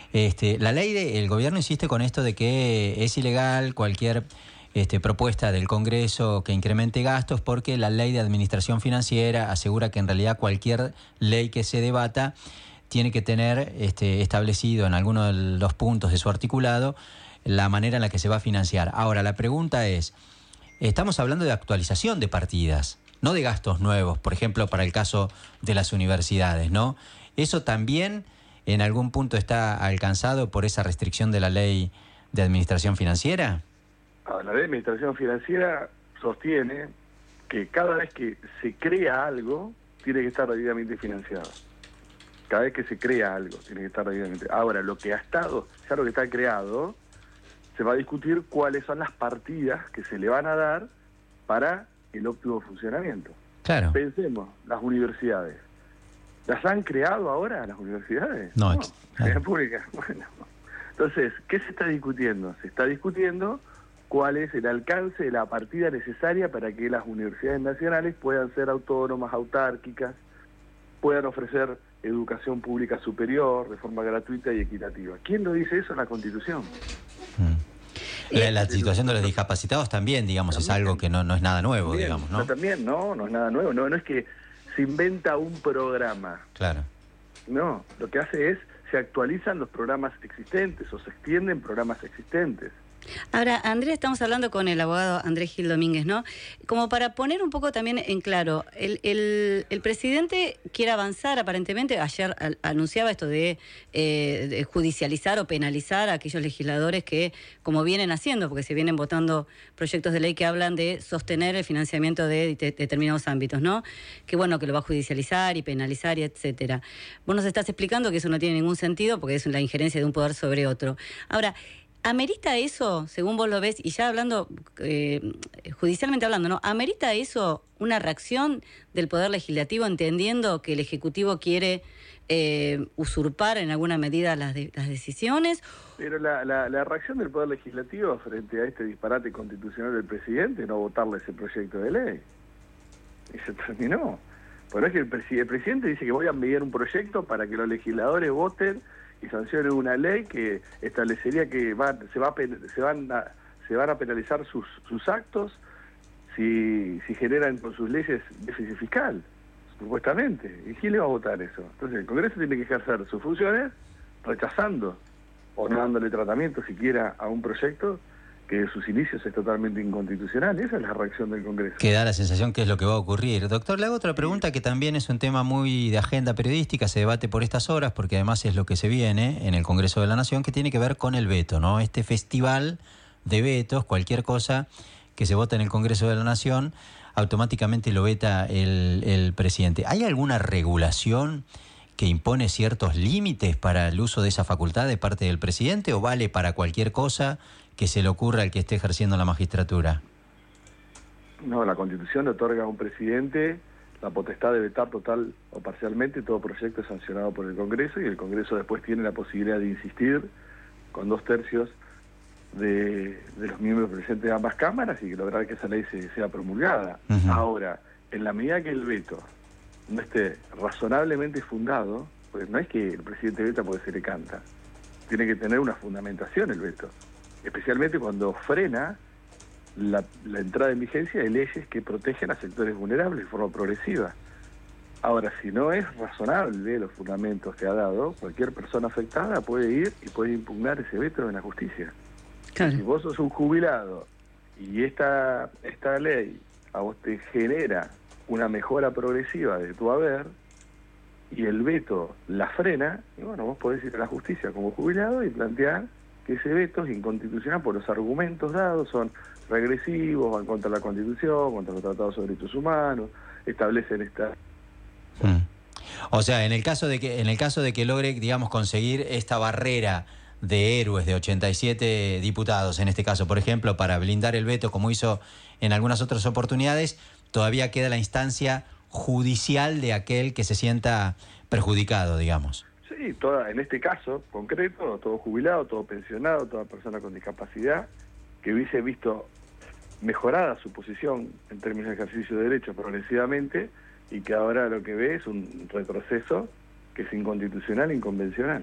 La ley el gobierno insiste con esto de que es ilegal cualquier propuesta del Congreso que incremente gastos porque la ley de administración financiera asegura que en realidad cualquier ley que se debata tiene que tener establecido en alguno de los puntos de su articulado la manera en la que se va a financiar. Ahora, la pregunta es, estamos hablando de actualización de partidas, no de gastos nuevos, por ejemplo, para el caso de las universidades, ¿no? ¿Eso también en algún punto está alcanzado por esa restricción de la ley de administración financiera? La ley de administración financiera sostiene que cada vez que se crea algo, tiene que estar debidamente financiado. Cada vez que se crea algo, tiene que estar debidamente. Ahora, lo que ha estado, ya lo que está creado, se va a discutir cuáles son las partidas que se le van a dar para el óptimo funcionamiento. Claro. Pensemos, las universidades. ¿Las han creado ahora las universidades? No. Las públicas. Bueno. Entonces, ¿qué se está discutiendo? Se está discutiendo cuál es el alcance de la partida necesaria para que las universidades nacionales puedan ser autónomas, autárquicas, puedan ofrecer educación pública superior de forma gratuita y equitativa. ¿Quién lo dice eso en la Constitución? La situación de los discapacitados también, digamos, es algo que no es nada nuevo, También, digamos, ¿no? También, no es nada nuevo. No es que se inventa un programa. Claro. No, lo que hace es, se actualizan los programas existentes o se extienden programas existentes. Ahora, Andrés, estamos hablando con el abogado Andrés Gil Domínguez, ¿no? Como para poner un poco también en claro, el presidente quiere avanzar, aparentemente, ayer anunciaba esto de judicializar o penalizar a aquellos legisladores que, como vienen haciendo, porque se vienen votando proyectos de ley que hablan de sostener el financiamiento de determinados ámbitos, ¿no? Que bueno, que lo va a judicializar y penalizar y etcétera. Vos nos estás explicando que eso no tiene ningún sentido porque es la injerencia de un poder sobre otro. Ahora, ¿amerita eso, según vos lo ves, y ya hablando, judicialmente hablando, ¿no? ¿Amerita eso una reacción del Poder Legislativo entendiendo que el Ejecutivo quiere usurpar en alguna medida las decisiones? Pero la reacción del Poder Legislativo frente a este disparate constitucional del presidente es no votarle ese proyecto de ley. Y se terminó. Pero es que el presidente dice que voy a enviar un proyecto para que los legisladores voten y sancionen una ley que establecería que se van a penalizar sus actos si generan con sus leyes déficit fiscal, supuestamente. ¿Y quién le va a votar eso? Entonces el Congreso tiene que ejercer sus funciones rechazando o no dándole tratamiento siquiera a un proyecto que de sus inicios es totalmente inconstitucional. Esa es la reacción del Congreso. Que da la sensación que es lo que va a ocurrir. Doctor, le hago otra pregunta que también es un tema muy de agenda periodística, se debate por estas horas, porque además es lo que se viene en el Congreso de la Nación, que tiene que ver con el veto, ¿no? Este festival de vetos, cualquier cosa que se vota en el Congreso de la Nación, automáticamente lo veta el presidente. ¿Hay alguna regulación que impone ciertos límites para el uso de esa facultad de parte del presidente o vale para cualquier cosa que se le ocurra al que esté ejerciendo la magistratura? No, la Constitución le otorga a un presidente la potestad de vetar total o parcialmente todo proyecto sancionado por el Congreso, y el Congreso después tiene la posibilidad de insistir con 2/3 de los miembros presentes de ambas cámaras y lograr que esa ley sea promulgada. Uh-huh. Ahora, en la medida que el veto no esté razonablemente fundado, pues no es que el presidente veta porque se le canta, tiene que tener una fundamentación el veto, especialmente cuando frena la entrada en vigencia de leyes que protegen a sectores vulnerables de forma progresiva. Ahora, si no es razonable los fundamentos que ha dado, cualquier persona afectada puede ir y puede impugnar ese veto en la justicia. Claro. Si vos sos un jubilado y esta ley a vos te genera una mejora progresiva de tu haber y el veto la frena, y bueno, vos podés ir a la justicia como jubilado y plantear que ese veto es inconstitucional por los argumentos dados, son regresivos, van contra la Constitución, contra los tratados sobre derechos humanos, establecen esta... O sea, en el caso de que logre, digamos, conseguir esta barrera de héroes de 87 diputados, en este caso, por ejemplo, para blindar el veto, como hizo en algunas otras oportunidades, todavía queda la instancia judicial de aquel que se sienta perjudicado, digamos. Sí, en este caso concreto, todo jubilado, todo pensionado, toda persona con discapacidad que hubiese visto mejorada su posición en términos de ejercicio de derechos progresivamente y que ahora lo que ve es un retroceso que es inconstitucional e inconvencional.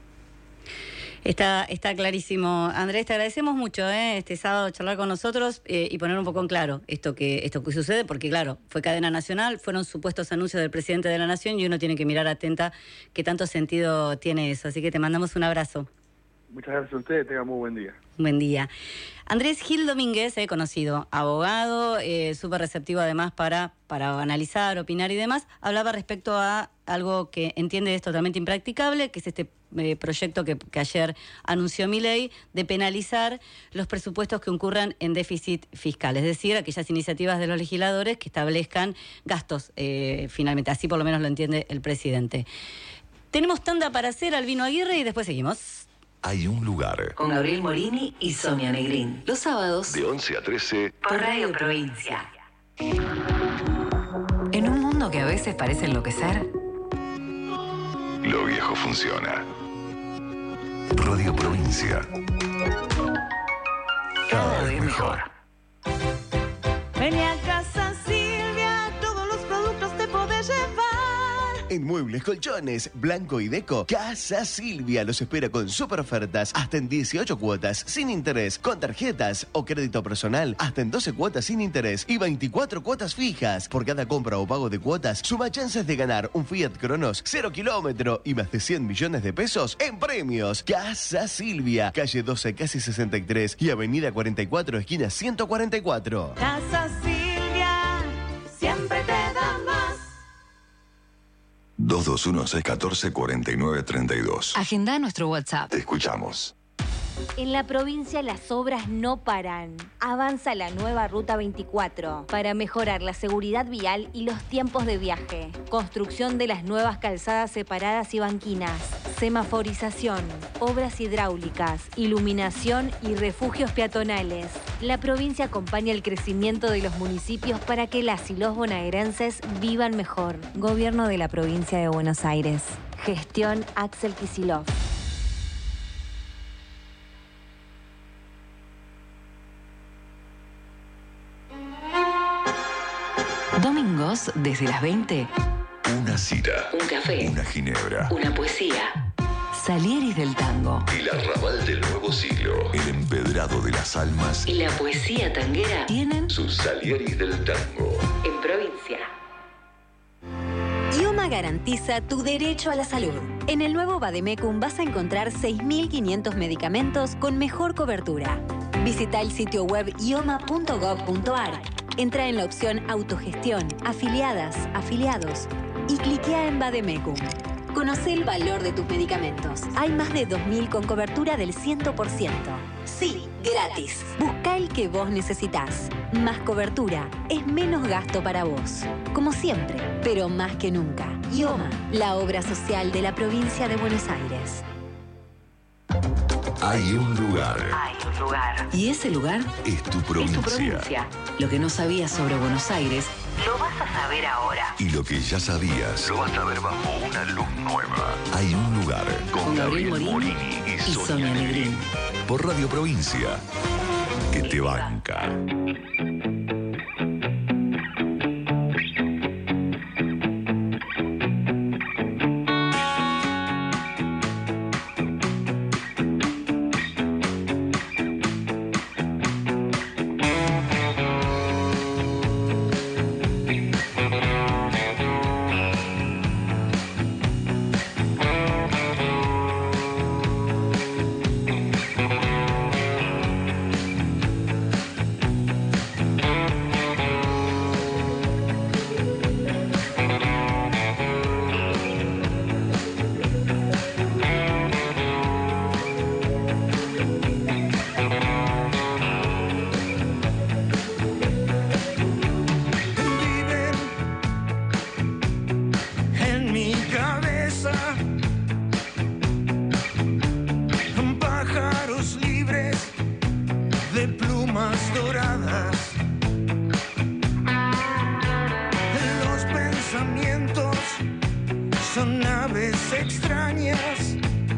Está clarísimo. Andrés, te agradecemos mucho este sábado charlar con nosotros y poner un poco en claro esto que sucede, porque claro, fue cadena nacional, fueron supuestos anuncios del presidente de la Nación y uno tiene que mirar atenta qué tanto sentido tiene eso. Así que te mandamos un abrazo. Muchas gracias a ustedes, tengan muy buen día. Buen día. Andrés Gil Domínguez, conocido, abogado, súper receptivo además para analizar, opinar y demás, hablaba respecto a algo que entiende es totalmente impracticable, que es este proyecto que ayer anunció Milei de penalizar los presupuestos que incurran en déficit fiscal, es decir, aquellas iniciativas de los legisladores que establezcan gastos, finalmente, así por lo menos lo entiende el presidente. Tenemos tanda para hacer, Albino Aguirre, y después seguimos. Hay un lugar. Con Gabriel Morini y Sonia Negrín. Los sábados. De 11 a 13. Por Radio Provincia. En un mundo que a veces parece enloquecer. Lo viejo funciona. Radio Provincia. Cada vez mejor. Ven a casa Silvia, todos los productos te podés llevar. En Muebles, Colchones, Blanco y Deco, Casa Silvia los espera con super ofertas hasta en 18 cuotas sin interés, con tarjetas o crédito personal hasta en 12 cuotas sin interés y 24 cuotas fijas. Por cada compra o pago de cuotas, suma chances de ganar un Fiat Cronos 0 kilómetro y más de 100 millones de pesos en premios. Casa Silvia, calle 12, casi 63 y avenida 44, esquina 144. Casa Silvia, siempre te da más. 221-614-4932. Agenda nuestro WhatsApp. Te escuchamos. En la provincia las obras no paran. Avanza la nueva Ruta 24 para mejorar la seguridad vial y los tiempos de viaje. Construcción de las nuevas calzadas separadas y banquinas. Semaforización, obras hidráulicas, iluminación y refugios peatonales. La provincia acompaña el crecimiento de los municipios para que las y los bonaerenses vivan mejor. Gobierno de la provincia de Buenos Aires. Gestión Axel Kicillof. Domingos, desde las 20. Una cita. Un café. Una ginebra. Una poesía. Salieris del tango. El arrabal del nuevo siglo. El empedrado de las almas. Y la poesía tanguera tienen sus Salieris del tango. en provincia. IOMA garantiza tu derecho a la salud. En el nuevo Vademecum vas a encontrar 6.500 medicamentos con mejor cobertura. Visita el sitio web ioma.gov.ar. Entra en la opción Autogestión, Afiliadas, Afiliados y cliquea en Vademecum. Conoce el valor de tus medicamentos. Hay más de 2.000 con cobertura del 100%. Sí, gratis. Busca el que vos necesitas. Más cobertura es menos gasto para vos. Como siempre, pero más que nunca. IOMA, la obra social de la provincia de Buenos Aires. Hay un lugar. Hay un lugar. Y ese lugar Es tu provincia. es tu provincia. Lo que no sabías sobre Buenos Aires, lo vas a saber ahora. Y lo que ya sabías, lo vas a ver bajo una luz nueva. Hay un lugar con Gabriel Morini y Sonia Negrín. Por Radio Provincia. Que te banca. En mi cabeza, pájaros libres de plumas doradas. Los pensamientos son aves extrañas.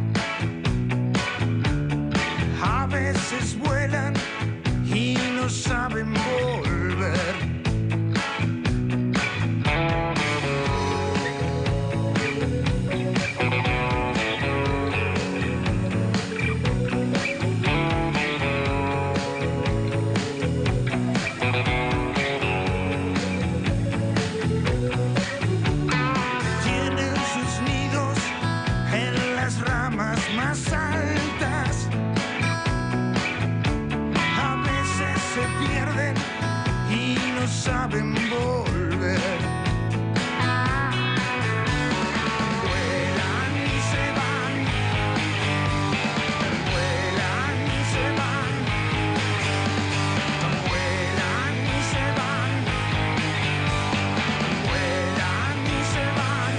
A veces vuelan y no saben volver. Tienen sus nidos en las ramas más altas. A veces se pierden y no saben volver. Vuelan y se van. Vuelan y se van. Vuelan y se van. Vuelan y se van.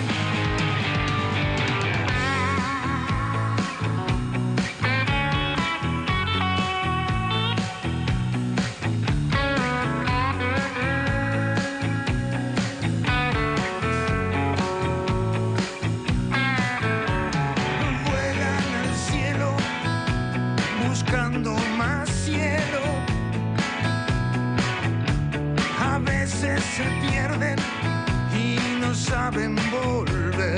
Vuelan al cielo buscando más cielo. A veces se pierden y no saben volver.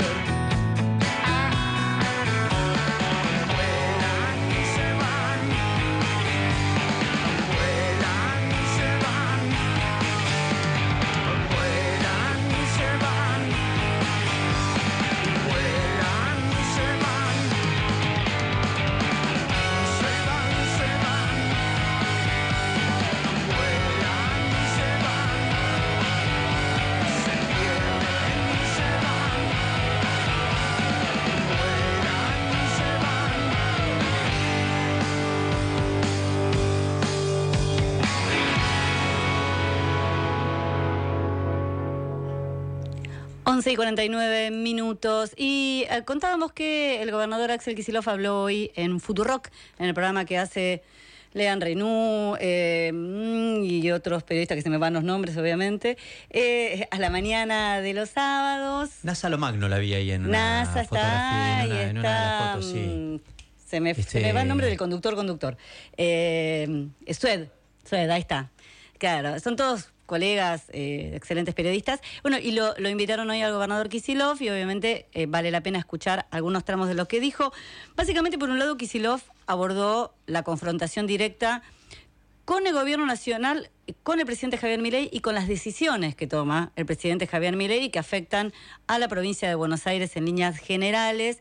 11:49. Y contábamos que el gobernador Axel Kicillof habló hoy en Futurock, en el programa que hace Lean Reynú y otros periodistas que se me van los nombres, obviamente, a la mañana de los sábados. NASA Lomagno la vi ahí en una NASA fotografía, está, en una de las fotos, sí. Se me va el nombre del conductor. Sued, ahí está. Claro, son todos colegas, excelentes periodistas. Bueno, y lo invitaron hoy al gobernador Kicillof y obviamente vale la pena escuchar algunos tramos de lo que dijo. Básicamente, por un lado, Kicillof abordó la confrontación directa con el gobierno nacional, con el presidente Javier Milei y con las decisiones que toma el presidente Javier Milei y que afectan a la provincia de Buenos Aires en líneas generales,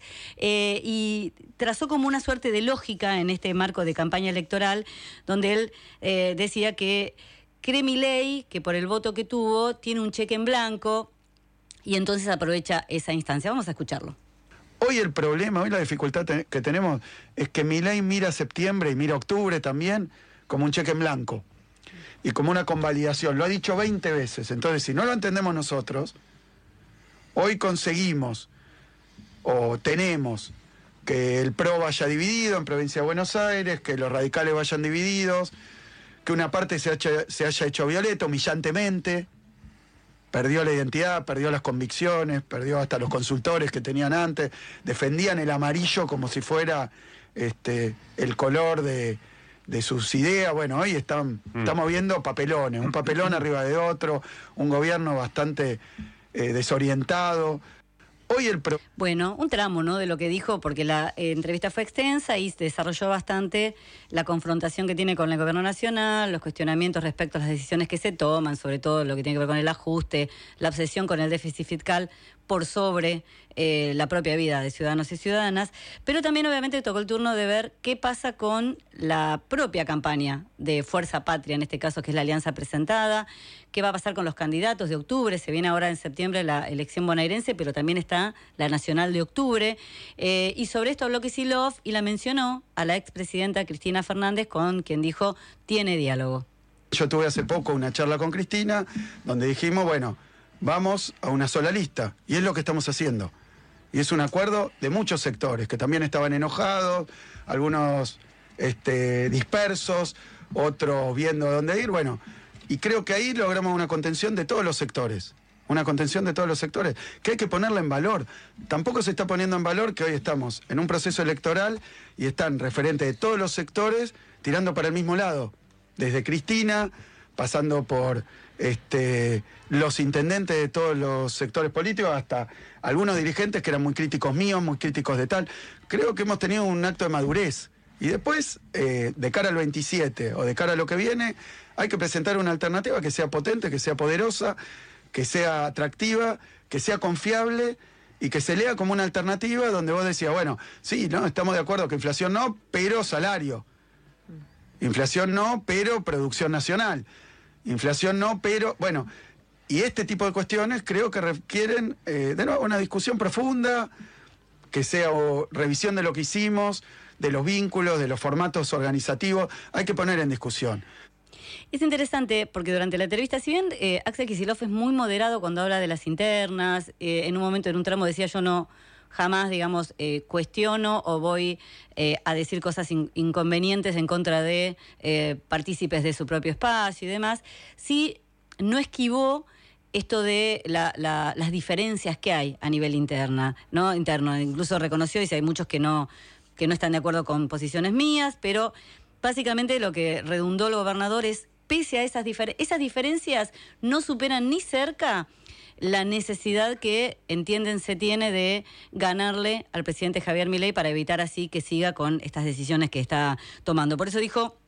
y trazó como una suerte de lógica en este marco de campaña electoral, donde él decía que cree Milei que por el voto que tuvo tiene un cheque en blanco y entonces aprovecha esa instancia. Vamos a escucharlo. Hoy el problema, hoy la dificultad que tenemos es que Milei mira septiembre y mira octubre también como un cheque en blanco y como una convalidación. Lo ha dicho 20 veces. Entonces, si no lo entendemos nosotros, hoy conseguimos o tenemos que el PRO vaya dividido en Provincia de Buenos Aires, que los radicales vayan divididos, que una parte se haya hecho violeta humillantemente, perdió la identidad, perdió las convicciones, perdió hasta los consultores que tenían antes, defendían el amarillo como si fuera el color de sus ideas. Bueno, hoy estamos viendo papelones, un papelón arriba de otro, un gobierno bastante desorientado. Hoy Bueno, un tramo, ¿no?, de lo que dijo, porque la entrevista fue extensa y desarrolló bastante la confrontación que tiene con el gobierno nacional, los cuestionamientos respecto a las decisiones que se toman, sobre todo lo que tiene que ver con el ajuste, la obsesión con el déficit fiscal por sobre la propia vida de ciudadanos y ciudadanas, pero también obviamente tocó el turno de ver qué pasa con la propia campaña de Fuerza Patria, en este caso que es la alianza presentada, qué va a pasar con los candidatos de octubre, se viene ahora en septiembre la elección bonaerense, pero también está la nacional de octubre, y sobre esto habló Kicillof y la mencionó a la expresidenta Cristina Fernández, con quien dijo tiene diálogo. Yo tuve hace poco una charla con Cristina donde dijimos, bueno, vamos a una sola lista, y es lo que estamos haciendo. Y es un acuerdo de muchos sectores, que también estaban enojados, algunos dispersos, otros viendo dónde ir, bueno, y creo que ahí logramos una contención de todos los sectores, que hay que ponerla en valor. Tampoco se está poniendo en valor que hoy estamos en un proceso electoral y están referentes de todos los sectores tirando para el mismo lado, desde Cristina, pasando por los intendentes de todos los sectores políticos, hasta algunos dirigentes que eran muy críticos míos, muy críticos de tal. Creo que hemos tenido un acto de madurez. Y después, de cara al 27 o de cara a lo que viene, hay que presentar una alternativa que sea potente, que sea poderosa, que sea atractiva, que sea confiable y que se lea como una alternativa donde vos decías, bueno, sí, no, estamos de acuerdo que inflación no, pero salario. Inflación no, pero producción nacional. Inflación no, pero... Bueno, y este tipo de cuestiones creo que requieren, de nuevo, una discusión profunda, que sea revisión de lo que hicimos, de los vínculos, de los formatos organizativos. Hay que poner en discusión. Es interesante porque durante la entrevista, si bien Axel Kicillof es muy moderado cuando habla de las internas, en un momento, en un tramo decía yo no... jamás, digamos, cuestiono o voy a decir cosas inconvenientes en contra de partícipes de su propio espacio y demás, sí no esquivó esto de las diferencias que hay a nivel interno. Incluso reconoció, dice, hay muchos que no están de acuerdo con posiciones mías, pero básicamente lo que redundó el gobernador es, pese a esas diferencias, no superan ni cerca la necesidad que, entienden, se tiene de ganarle al presidente Javier Milei para evitar así que siga con estas decisiones que está tomando. Por eso dijo,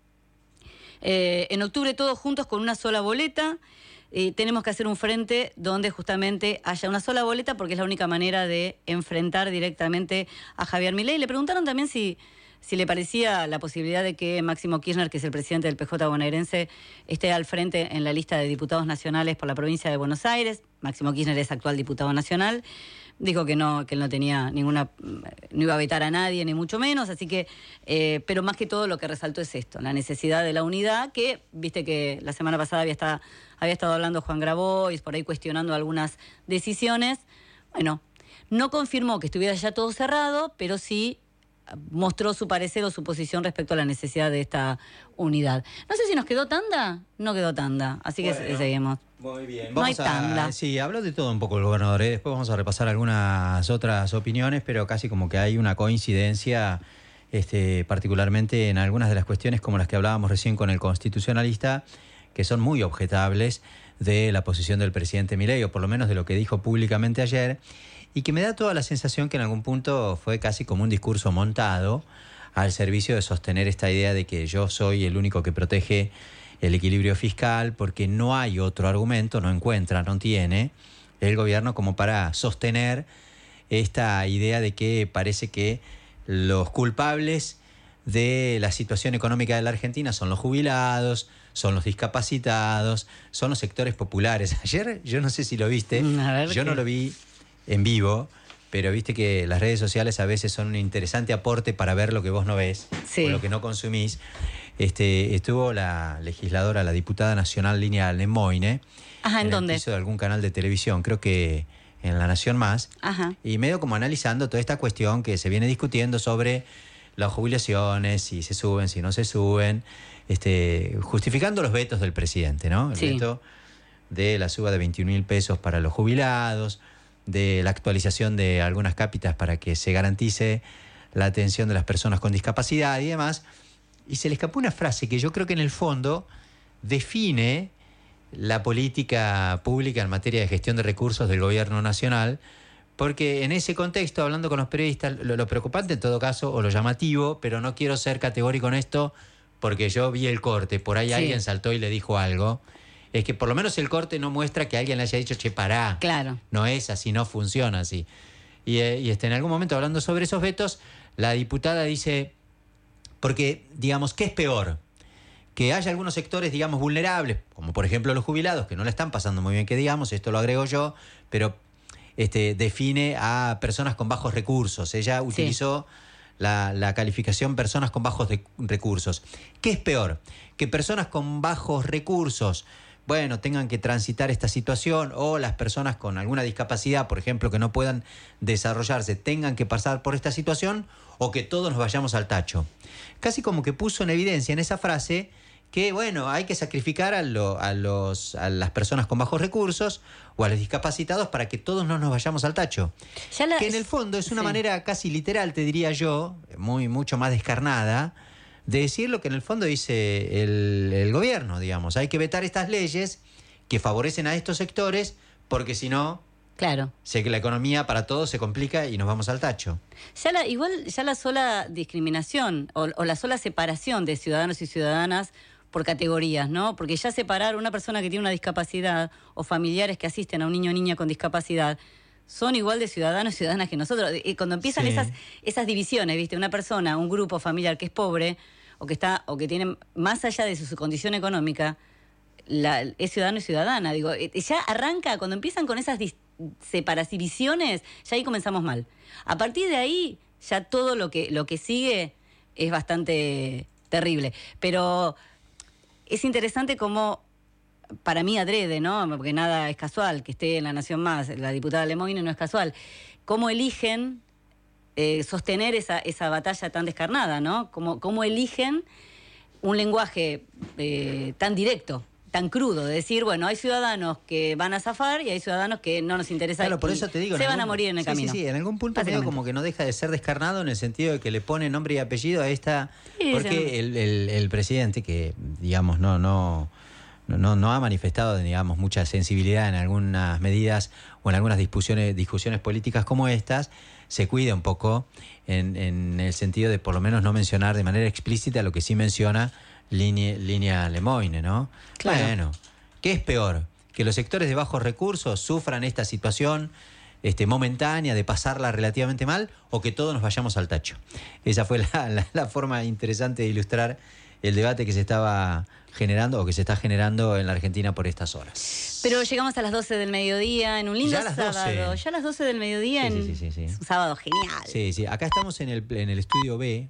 en octubre todos juntos con una sola boleta, tenemos que hacer un frente donde justamente haya una sola boleta porque es la única manera de enfrentar directamente a Javier Milei. Le preguntaron también si le parecía la posibilidad de que Máximo Kirchner, que es el presidente del PJ bonaerense, esté al frente en la lista de diputados nacionales por la provincia de Buenos Aires. Máximo Kirchner es actual diputado nacional. Dijo que él no tenía no iba a vetar a nadie, ni mucho menos, así que, pero más que todo lo que resaltó es esto, la necesidad de la unidad, que viste que la semana pasada había estado hablando Juan Grabois, por ahí cuestionando algunas decisiones. Bueno, no confirmó que estuviera ya todo cerrado, pero sí mostró su parecer o su posición respecto a la necesidad de esta unidad. No sé si nos quedó tanda, no quedó tanda, así que seguimos. Muy bien. No hay tanda. Sí, habló de todo un poco el gobernador, ¿eh? Después vamos a repasar algunas otras opiniones, pero casi como que hay una coincidencia, particularmente en algunas de las cuestiones como las que hablábamos recién con el constitucionalista, que son muy objetables de la posición del presidente Milei, o por lo menos de lo que dijo públicamente ayer, y que me da toda la sensación que en algún punto fue casi como un discurso montado al servicio de sostener esta idea de que yo soy el único que protege el equilibrio fiscal, porque no hay otro argumento, no tiene el gobierno como para sostener esta idea de que parece que los culpables de la situación económica de la Argentina son los jubilados, son los discapacitados, son los sectores populares. Ayer, yo no sé si lo viste, yo no lo vi en vivo, pero viste que las redes sociales a veces son un interesante aporte para ver lo que vos no ves, o lo que no consumís. Estuvo la legisladora, la diputada nacional Línea Lemoine, ¿en dónde? El piso de algún canal de televisión, creo que en La Nación Más, y medio como analizando toda esta cuestión que se viene discutiendo sobre las jubilaciones, si se suben, si no se suben, justificando los vetos del presidente, ¿no? El veto de la suba de 21.000 pesos para los jubilados, de la actualización de algunas cápitas para que se garantice la atención de las personas con discapacidad y demás. Y se le escapó una frase que yo creo que en el fondo define la política pública en materia de gestión de recursos del gobierno nacional, porque en ese contexto, hablando con los periodistas, lo preocupante en todo caso, o lo llamativo, pero no quiero ser categórico en esto porque yo vi el corte, por ahí alguien saltó y le dijo algo, es que por lo menos el corte no muestra que alguien le haya dicho, che, pará. Claro. No es así, no funciona así. Y en algún momento, hablando sobre esos vetos, la diputada dice, porque, digamos, ¿qué es peor? Que haya algunos sectores, digamos, vulnerables, como por ejemplo los jubilados, que no la están pasando muy bien, que digamos, esto lo agrego yo, pero define a personas con bajos recursos. Ella utilizó la calificación personas con bajos recursos. ¿Qué es peor? Que personas con bajos recursos, bueno, tengan que transitar esta situación, o las personas con alguna discapacidad, por ejemplo, que no puedan desarrollarse, tengan que pasar por esta situación, o que todos nos vayamos al tacho. Casi como que puso en evidencia en esa frase que, bueno, hay que sacrificar a las personas con bajos recursos o a los discapacitados para que todos no nos vayamos al tacho. Que en el fondo es una manera casi literal, te diría yo, mucho más descarnada, de decir lo que en el fondo dice el gobierno, digamos. Hay que vetar estas leyes que favorecen a estos sectores, porque si no, sé que la economía para todos se complica y nos vamos al tacho. Igual la sola discriminación o la sola separación de ciudadanos y ciudadanas por categorías, ¿no? Porque ya separar una persona que tiene una discapacidad o familiares que asisten a un niño o niña con discapacidad son igual de ciudadanos y ciudadanas que nosotros. Y cuando empiezan esas divisiones, ¿viste? Una persona, un grupo familiar que es pobre o que tiene, más allá de su condición económica, es ciudadano y ciudadana. Digo, ya arranca, cuando empiezan con esas divisiones, ya ahí comenzamos mal. A partir de ahí, ya todo lo que sigue es bastante terrible. Pero es interesante cómo, para mí adrede, ¿no? Porque nada es casual, que esté en La Nación Más la diputada Lemoine, no es casual. Cómo eligen sostener esa batalla tan descarnada, ¿no? Cómo eligen un lenguaje tan directo, tan crudo, de decir, bueno, hay ciudadanos que van a zafar y hay ciudadanos que no nos interesa. Claro, por eso te digo, se van a morir en el camino. Sí, en algún punto creo como que no deja de ser descarnado en el sentido de que le pone nombre y apellido a esta... porque el presidente, que digamos no ha manifestado, digamos, mucha sensibilidad en algunas medidas o en algunas discusiones políticas como estas, se cuida un poco en el sentido de por lo menos no mencionar de manera explícita lo que sí menciona Línea Lemoine, ¿no? Claro. Bueno, ¿qué es peor? ¿Que los sectores de bajos recursos sufran esta situación momentánea de pasarla relativamente mal, o que todos nos vayamos al tacho? Esa fue la forma interesante de ilustrar el debate que se estaba generando o que se está generando en la Argentina por estas horas. Pero llegamos a las 12 del mediodía en un lindo Ya a las 12. sábado. Ya a las 12 del mediodía Sí. un sábado genial. Sí, acá estamos en el estudio B.